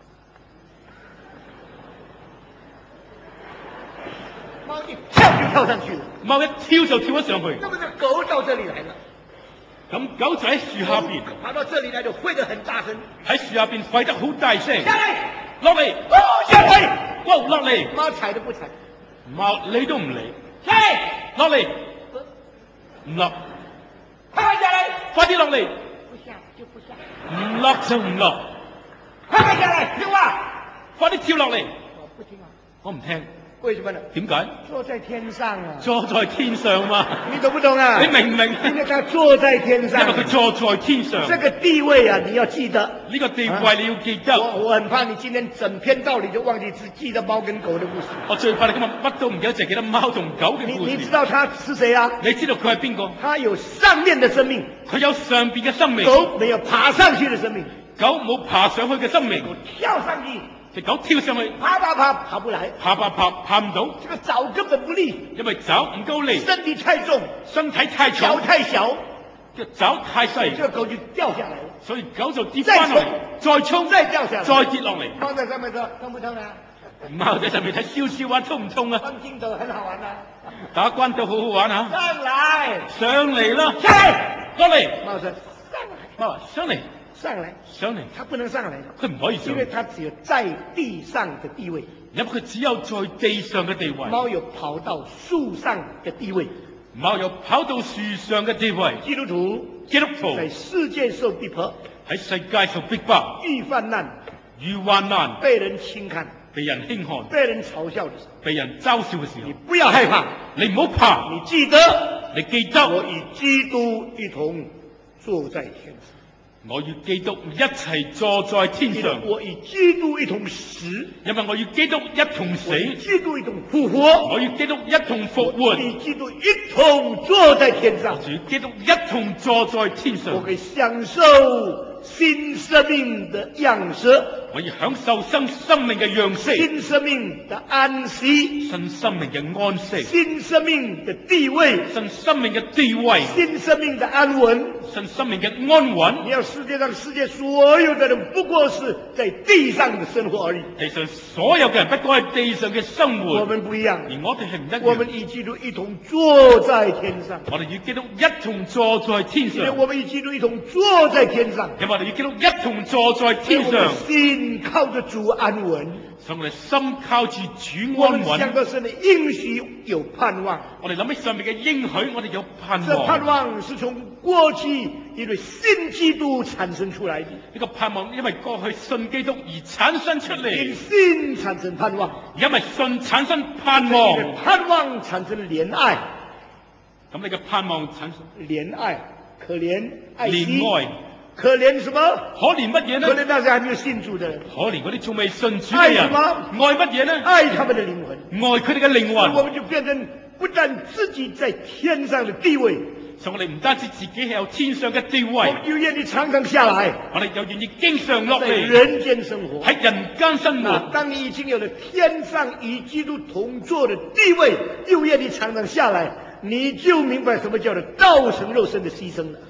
貓一跳就跳上去了， 貓一跳就跳咗上去。 那麼這狗到這裡來了， 咁狗就喺樹下邊， 跑到這裡來就吠得很大聲， 喺樹下邊吠得好大聲。 下來， 落嚟， 下來， 哇落嚟， 貓踩都不踩， 貓理都唔理， 下來， 落嚟，唔落， 快快下來， 快啲落嚟， 不下就不下， 唔落就唔落， 快快下來，聽話， 快啲跳落嚟。 我不聽啊， 我唔聽， 為什麼呢？ 點解？ 坐在天上啊， 坐在天上嘛， 你懂不懂啊？ 你明唔明？ 因為他坐在天上， 因為佢坐在天上， 這個地位啊，你要記得。 呢個地位你要記得。 我很怕你今天整篇道理就忘記只記得貓跟狗的故事。 我最怕你今日乜都唔記得，淨係記得貓同狗嘅故你知事。 道他是誰啊？ 你知道佢係邊個？ 他有上面的生命， 佢有上邊嘅生命， 狗沒有爬上去的生命。 狗冇爬上去嘅生命， 跳上去， 隻狗跳上去， 爬不來， 爬唔到， 這個爪根本不利， 因為爪唔夠力， 身體太重， 身體太腳重， 太小， 個爪太細， 這個狗就掉下來了。 所以狗就跌翻落嚟，再衝， 再掉下來， 再跌落嚟。 貓在上面說痛不痛啊？ 貓喺上面睇笑笑話，痛唔痛啊？ 關筋斗很好玩啊！ 打關斗好好玩啊！ 上來， 上嚟啦， 下來， 落嚟， 貓說上來， 貓話上嚟， 上來， 上嚟， 它不能上來， 佢唔可以上因為它只有在地上的地位。 因為佢只有在地上嘅地位。 貓有跑到樹上的地位， 貓有跑到樹上嘅地位。 基督徒在徒世界受逼迫， 喺世界受逼迫， 遇患難， 遇患難， 被人輕看， 被人輕看， 被人嘲笑的時候， 被人嘲笑嘅時候， 你不要害怕， 你唔好怕， 你記得你記得我與基督一同坐在天上， 我與基督一齊坐在天上， 我與基督一同死， 因為我與基督一同死， 我與基督一同復活， 我與基督一同復活， 我與基督一同坐在天上， 與基督一同坐在天上， 我可以享受新生命的樣式， 我要享受新生命嘅樣式， 新生命的安息， 新生命嘅安息， 新生命的地位， 新生命嘅地位， 新生命的安穩。 新生命嘅安穩。 你要世界上世界所有的人不過是在地上的生活而已。 地上所有嘅人不過係地上嘅生活， 我們不一樣， 而我哋係唔一樣。 我們與基督一同坐在天上， 我哋與基督一同坐在天上。 因為我們與基督一同坐在天上， 因為我哋與基督一同坐在天上。 心靠着主安穩， 所以我哋心靠住主我安穩。 們想到神的應許有盼望， 我哋諗起上面嘅應許，我哋有盼這盼望。 望是從過去因為信基督產生出來的， 呢個盼望因為過去信基督而產生出因嚟， 信產生盼望， 因為信產生盼因為望， 盼望產生憐愛， 咁你嘅盼望產生憐愛可憐愛惜憐愛。 可憐什麼？ 可憐乜嘢呢？ 可憐那些還沒有信主的人， 可憐嗰啲仲未信主嘅人。 愛什麼？ 愛乜嘢呢？ 愛他們的靈魂， 愛佢哋嘅靈魂。 我們就變成不但自己在天上的地位， 所以我哋唔單止自己係有天上嘅地我位， 們又願意常常下來， 我哋又願意經常落在嚟人間生活。 喺人間生那活。 當你已經有了天上與基督同坐的地位，又願意常常下來，你就明白什麼叫做道成肉身的犧牲了。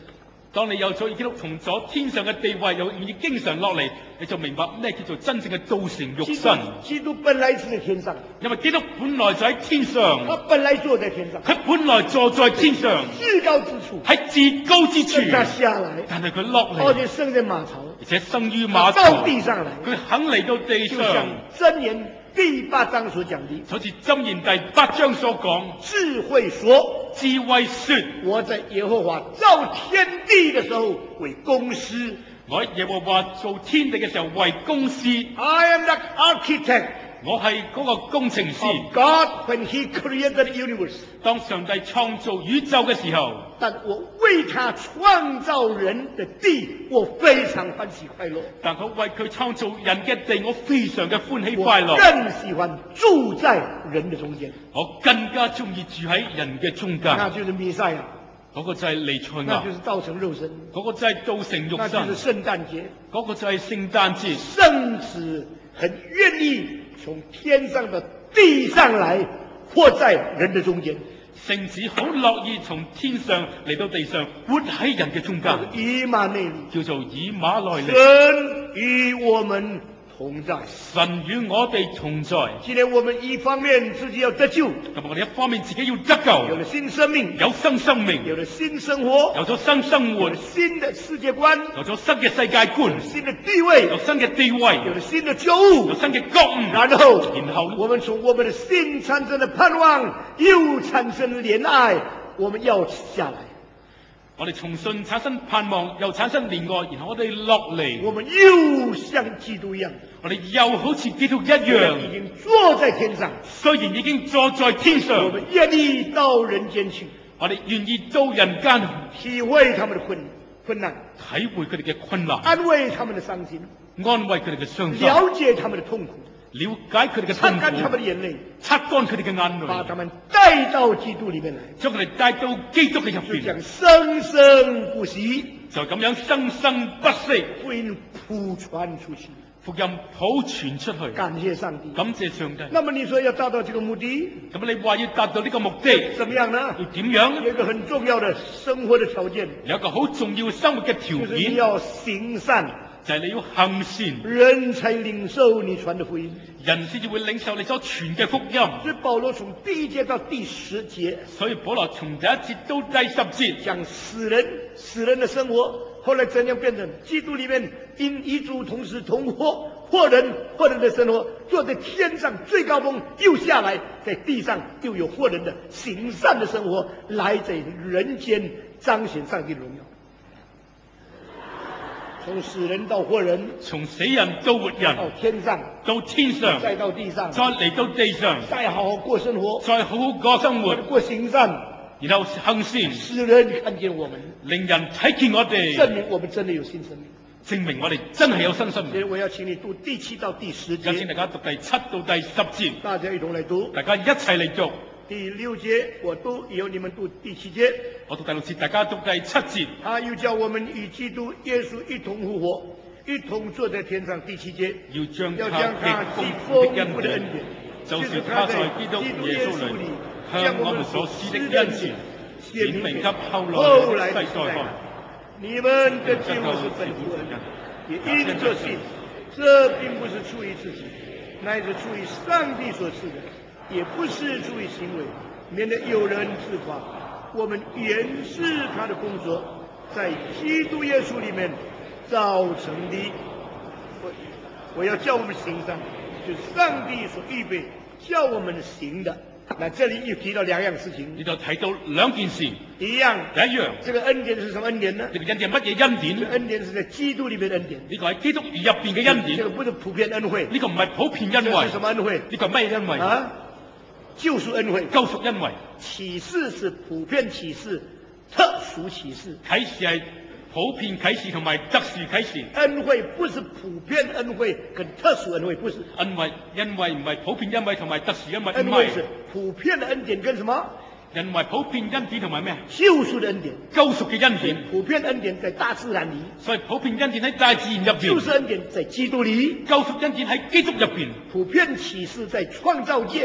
當你有咗基督同咗天上嘅地位，又願意經常落嚟，你就明白咩叫做真正嘅道成肉身。 基督本來是在天上， 因為基督本來就喺天上， 他本來坐在天上， 佢本來坐在天上， 至高之處， 喺至高之處。 他下來， 但係佢落嚟， 而且生在馬槽， 而且生於馬槽， 到地上來， 佢肯嚟到地就像上。 箴言第8章所講的， 好似箴言第8章所講， 智慧說， 智慧說， 我在耶和華造天地的時候為工師， 我喺耶和華造天地嘅時候為工師。 I am the architect 我係嗰個工程師。 of God when He created the universe。 當上帝創造宇宙嘅時候， 但我為他創造人的地，我非常歡喜快樂。 但佢為佢創造人嘅地，我非常嘅歡喜快樂。 我更喜歡住在人的中間， 我更加中意住喺人嘅中間。 那就是彌賽亞， 嗰個就係彌賽亞， 那就是道成肉身， 嗰個就係道成肉那身， 就是聖誕節。 嗰個就係聖誕節。 聖子很願意從天上的地上來，活在人的中間。 聖子好樂意從天上嚟到地上，活喺人嘅中間， 以馬內利， 叫做以馬內利。 神與我們同在， 神與我哋同在。 今天我們一方面自己要得救， 咁我哋一方面自己要得救， 有了新生命， 有新生命， 有了新生活， 有咗新生活， 有了新的世界觀， 有咗新嘅世界觀， 新的地位， 有新嘅地位， 有了新的覺悟， 有新嘅覺悟。 然後呢我們從我們的心產生的盼望，又產生了憐愛，我們要下來， 我哋從信產生盼望，又產生憐愛，然後我哋落嚟， 我們又像基督一樣， 我哋又好似基督一樣， 已經坐在天上， 雖然已經坐在天我上， 們願意到人間去， 我哋願意到人間體會他們的困難， 體會佢哋嘅困難， 安慰他們的傷心， 安慰佢哋嘅傷心， 了解他們的痛苦， 了解佢哋嘅痛擦乾他們苦， 的眼淚， 擦乾佢哋嘅眼淚， 把他們帶到基督裏面來， 將佢哋帶到基督嘅入邊， 就這樣生生不息， 就咁樣生生不息， 福音普傳出去， 福音普傳出去。 感謝上帝。 感謝上帝。 那麼你說要達到這個目的， 咁你話要達到呢個目的， 怎麼樣呢？ 要點樣呢？ 有一個很重要的生活的條件， 有一個好重要生活嘅條就是你件， 要行善， 就係你要行善， 人才領受你傳的福音。 人先至會領受你所傳嘅福音。 所以保羅從第1節到第10節， 所以保羅從第1節到第10節講死人的生活，後來怎樣變成基督裏面因與主同時同活人的生活，坐在天上最高峰，又下來在地上又有活人的行善的生活，來在人間彰顯上帝的榮耀。從死人到活人， 從死人到活人， 到天上， 到天上， 再到地上， 再嚟到地上， 再好好過生活， 再好好過生活， 過行善， 然後行善， 使人看見我們， 令人睇見我哋， 證明我們真的有新生命。 證明我哋真係有新生命。 所以我要請你讀第7到第10 而家請大節， 家讀第7到第10節， 大家一同來讀。 大家一齊嚟讀。 第6節我讀，以後你們讀第7節。 我讀第6節，大家讀第7節。 他又叫我們與基督耶穌一同復活，一同坐在天上。第7節要將要他將他極豐豐富的恩富的恩典， 典， 就是他在基督耶穌裏向我們所施的恩典，顯明給後來的世代看。 你們的救恩是本乎恩，也因着信。這並不是出於自己，乃是出於上帝所賜的，也不是出於行為，免得有人自誇。我們原是他的工作，在基督耶穌裏面造成的。我要叫我們行善，就是上帝所預備叫我們行的。那這裡又提到兩樣事情， 呢度睇到兩件事， 一樣， 第一樣， 這個恩典是什麼恩典呢？ 呢個恩典乜嘢恩典呢？ 這個恩典是在基督裏面的恩典， 呢個係基督入邊嘅恩典， 這個不是普遍恩惠， 呢個唔係普遍恩惠， 這是什麼恩惠？ 呢個係咩恩惠？ 啊，救贖恩惠， 救贖恩惠。 啟示是普遍啟示，特殊啟示。 啟示係普遍啟示同埋特殊啟示。 恩惠不是普遍恩惠跟特殊恩惠，不是。 恩惠唔係普遍恩惠同埋特殊恩惠，唔係。 恩惠是普遍的恩典跟什麼？ 恩惠普遍恩典同埋咩？ 救贖的恩典。 救贖嘅恩典。 普遍恩典在大自然裏， 所以普遍恩典喺大自然入邊。 救贖恩典在基督裏， 救贖恩典喺基督入邊。 普遍啟示在創造界。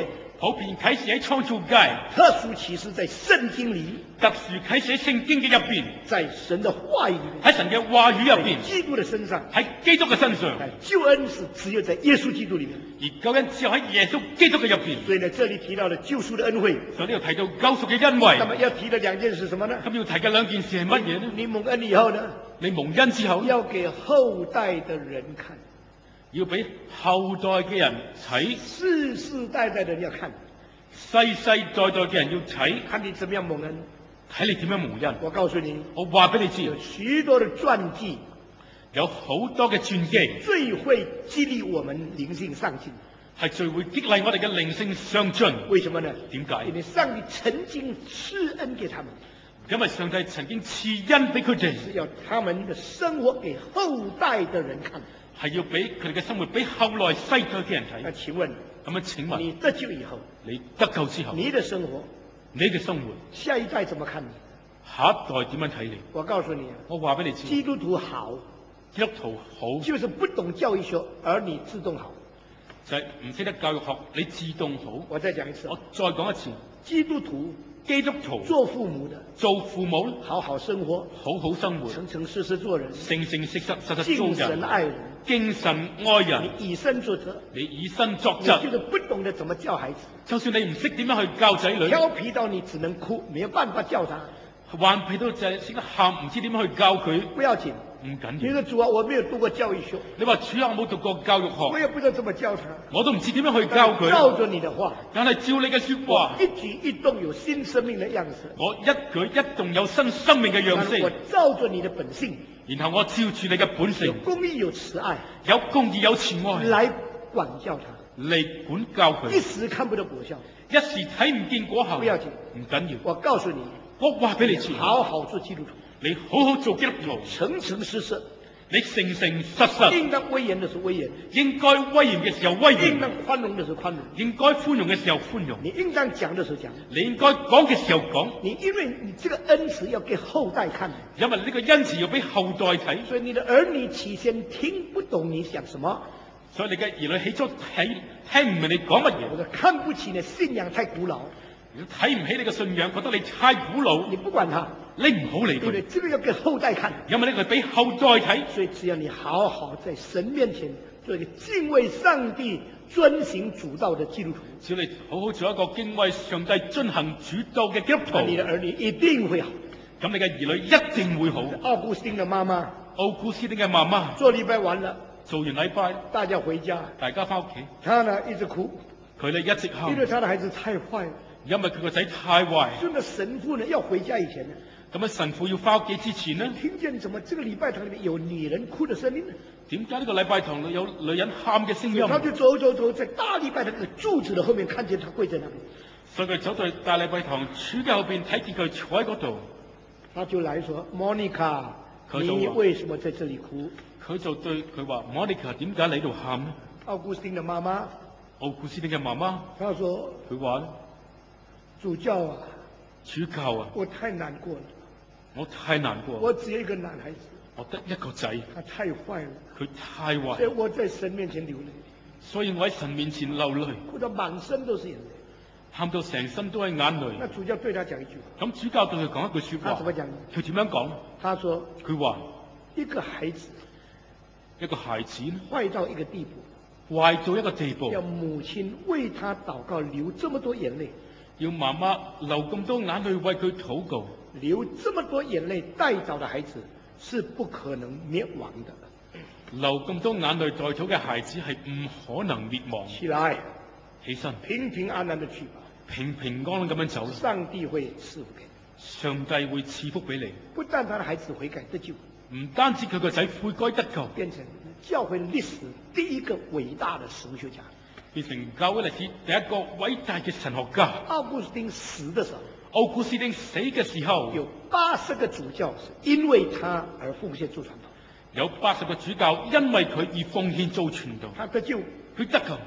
普遍啟示喺創造界， 特殊啟示在聖經裏， 特殊啟示喺聖經嘅入邊， 在神的話語裏面， 喺神嘅話語入邊， 基督的身上， 喺基督嘅身上。 救恩是只有在耶穌基督裏面， 而救恩只有喺耶穌基督嘅入邊。 所以呢，這裏提到了救贖的恩惠。 所以呢度提到救贖嘅恩惠。 那麼要提的兩件事什麼呢？ 咁要提嘅兩件事係乜嘢呢？ 你蒙恩以後呢？ 你蒙恩之後， 要給後代的人看， 要俾後代嘅人睇， 世世代代的人要看， 世世代代嘅人要睇， 看你怎麼樣蒙恩， 睇你點樣蒙恩。 我告訴你， 我話俾你知， 有許多的傳記， 有好多嘅傳記， 最會激勵我們靈性上進， 係最會激勵我哋嘅靈性上進。 為什麼呢？ 點解？ 因為上帝曾經施恩給他們， 因為上帝曾經賜恩俾佢哋， 是要他們的生活給後代的人看， 係要俾佢哋嘅生活俾後來世代嘅人睇。 那請問， 咁樣請問， 你得救以後， 你得救之後， 你的生活， 你嘅生活， 下一代怎麼看你？ 下一代點樣睇你？ 我告訴你， 我話俾你知， 基督徒好， 基督徒好， 就是不懂教育學，而你自動好。 就係唔識得教育學，你自動好。 我再講一次， 我再講一次， 基督徒做父母的， 做父母好好生活， 好好生活， 誠誠實實做人， 誠誠實實實實做敬神人， 愛人， 敬神愛人。 你以身作則， 你以身作你則， 就是不懂得怎麼教孩子， 就算你唔識點樣去教仔女， 調皮到你只能哭，沒有辦法教他， 頑皮到就係識得喊，唔知點樣去教佢， 不要緊。 唔緊你要。 說主啊，我沒有讀過教育學， 你話主啊，我冇讀過教育學， 我也不知道怎麼教他， 我都唔知點樣去教佢。 照着你的話， 但係照你嘅說話， 一舉一動有新生命的樣式， 我一舉一動有新生命嘅樣我式， 照着你的本性， 然後我照住你嘅本有性， 公義有慈愛， 有公義有慈愛來管教他， 嚟管教佢。 一時看不到果效， 一時睇唔見果效， 不要緊， 唔緊要。 我告訴你， 我話俾你知， 好好做基督徒， 你好好做基督徒， 誠誠實實， 你誠誠實實， 應當威嚴的時候威嚴， 應該威嚴嘅時候威嚴， 應當寬容的時候寬容， 應該寬容嘅時候寬容， 你應當講的時候講， 你應該講嘅時候講。 你因為你這個恩慈要給後代看， 因為呢個恩慈要俾後代睇， 所以你的兒女起先聽不懂你講什麼， 所以你嘅兒女起初聽唔明你講乜嘢， 或者看不起你信仰太古老， 睇唔起你嘅信仰，覺得你太古老， 你不管他， 你唔好理對不對？ 佢， 這個要給後代看， 因為呢個係俾後代睇。 所以只要你好好在神面前做一個敬畏上帝、遵行主道的基督徒， 只要你好好做一個敬畏上帝、遵行主道嘅基督徒， 那你的兒女一定會好。 咁你嘅兒女一定會好。 奧古斯丁的媽媽奧古斯丁嘅媽媽做禮拜完了， 做完禮拜， 大家回家， 大家翻屋企， 她呢一直哭， 佢呢一直喊因，為她的孩子太壞了。 因為佢個仔太壞。 所以呢，神父呢要回家以前呢， 咁樣神父要翻屋企之前呢， 聽見怎麼這個禮拜堂裏面有女人哭的聲音呢？ 點解呢個禮拜堂裏有女人喊嘅聲音？ 他就走，在大禮拜堂的柱子的後面看見她跪在那裡， 所以佢走到大禮拜堂柱嘅後邊，睇見佢坐喺嗰度， 他就來說：“Monica， 佢就話你為什麼在這裡哭佢就對佢話：Monica，點解你喺度喊呢？？” 奧古斯丁的媽媽， 奧古斯丁嘅媽媽， 她說佢話： 主教啊， 主教啊， 我太難過了， 我太難過， 我只有一個男孩子， 我得一個仔， 他太壞了， 佢太所以壞， 我在神面前流淚， 所以我喺神面前流淚， 哭得滿身都是眼淚。 喊到成身都係眼那淚。 主教對他講一句話， 咁主教對佢講一句説話他怎麼，講？ 佢點樣講？ 他說佢話一個孩子一個孩子呢壞到一個地步， 壞到一個地步， 要母親為他禱告，流這麼多眼淚， 要媽媽流咁多眼淚為佢禱告， 流這麼多眼淚帶走的孩子是不可能滅亡的。 流咁多眼淚代禱嘅孩子係唔可能滅亡。 起來， 起身， 平平安安的去吧， 平平安安咁樣走， 上帝會賜福給你。 上帝會賜福俾你。 不但他的孩子悔改得救， 唔單止佢個仔悔改得救， 變成教會歷史第一個偉大的神學家。 變成教會歷史第一個偉大嘅神學家。 奧古斯丁死的時候， 奧古斯丁死嘅時候， 有80個主教是因為他而奉獻做傳道。 有80個主教因為佢而奉獻做傳道， 他得救。 佢得救。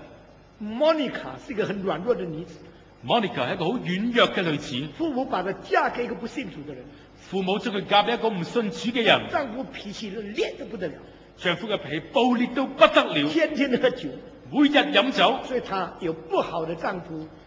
Monica 是一個很軟弱的女子， Monica 係一個好軟弱嘅女子， 父母把她嫁給一個不信主的人， 父母將佢嫁俾一個唔信主嘅人， 丈夫脾氣烈得不得了， 丈夫嘅脾氣暴烈到不得了， 天天喝酒， 每日飲酒， 所以她有不好的丈夫，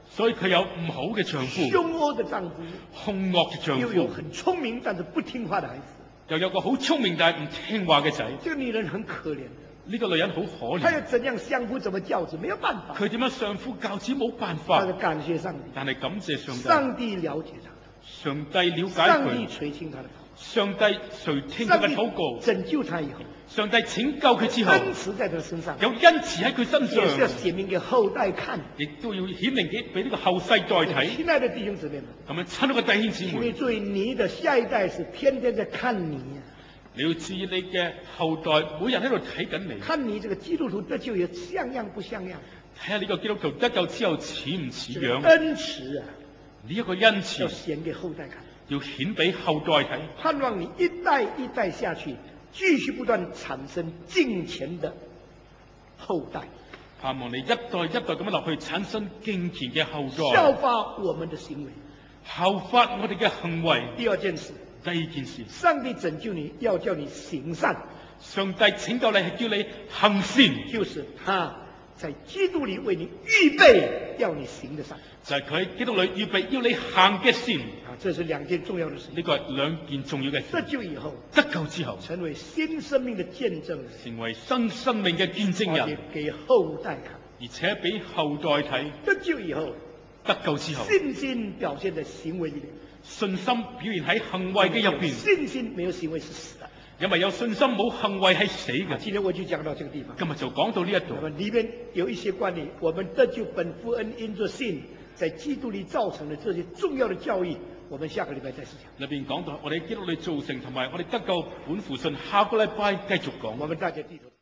所以佢有唔好嘅丈夫， 凶惡的丈夫， 兇惡嘅丈又有夫， 很聰明但是不聽話的孩子。 又有個好聰明但係唔聽話嘅仔。 這個女人很可憐的， 呢個女人好可憐， 她要怎樣相夫怎麼教子，沒有辦法。 佢點樣相夫教子冇辦法， 她是感謝上帝， 但係感謝上帝， 上帝了解她， 上帝了解上帝佢， 垂聽她的禱上帝垂聽佢告， 嘅禱告， 拯救她以後， 上帝拯救佢之後， 恩慈在她身上， 有恩慈喺佢身也是要上， 顯明給後代看。 亦都要顯明俾呢個後世代睇。 親愛的弟兄姊妹們， 咁樣親愛嘅弟兄姊妹， 請你注意，你的下一代是天天在看你， 你要注意你嘅後代，每日喺度睇緊你， 看你這個基督徒得救也像樣不像樣？ 睇下呢個基督徒得救之後似唔似這個樣？ 恩慈啊， 呢一個恩慈要顯給後代看。 要顯俾後代睇， 盼望你一代一代下去，繼續不斷產生敬虔的後代， 盼望你一代一代咁樣落去，產生敬虔嘅後效代， 法我們的行為。 效法我哋嘅行為。 第二件事， 第二件事， 上帝拯救你，要叫你行善， 上帝拯救你係叫你行善， 就是他在基督裏為你預備要你行的善。 就係佢喺基督裏預備要你行嘅善。 啊，這是兩件重要的事。 呢個係兩件重要嘅得事。 救以後， 得救之後， 成為新生命的見證人， 成為新生命嘅見證而且人， 給後代看。 而且俾後代睇。 得救以後， 得救之後， 信心表現在行為裏面。 信心表現喺行為嘅入邊。 信心沒有行為是死的。 因為有信心冇行為係死嘅。 今天我就講到這個地方。 今日就講到呢一度。 那麼裏面有一些關於我們得救本福恩因着信，在基督裏造成的這些重要的教義，我們下個禮拜再試講。 裏邊講到我哋基督裏造成同埋我哋得救本乎信，下個禮拜繼續講。 我們大家低頭。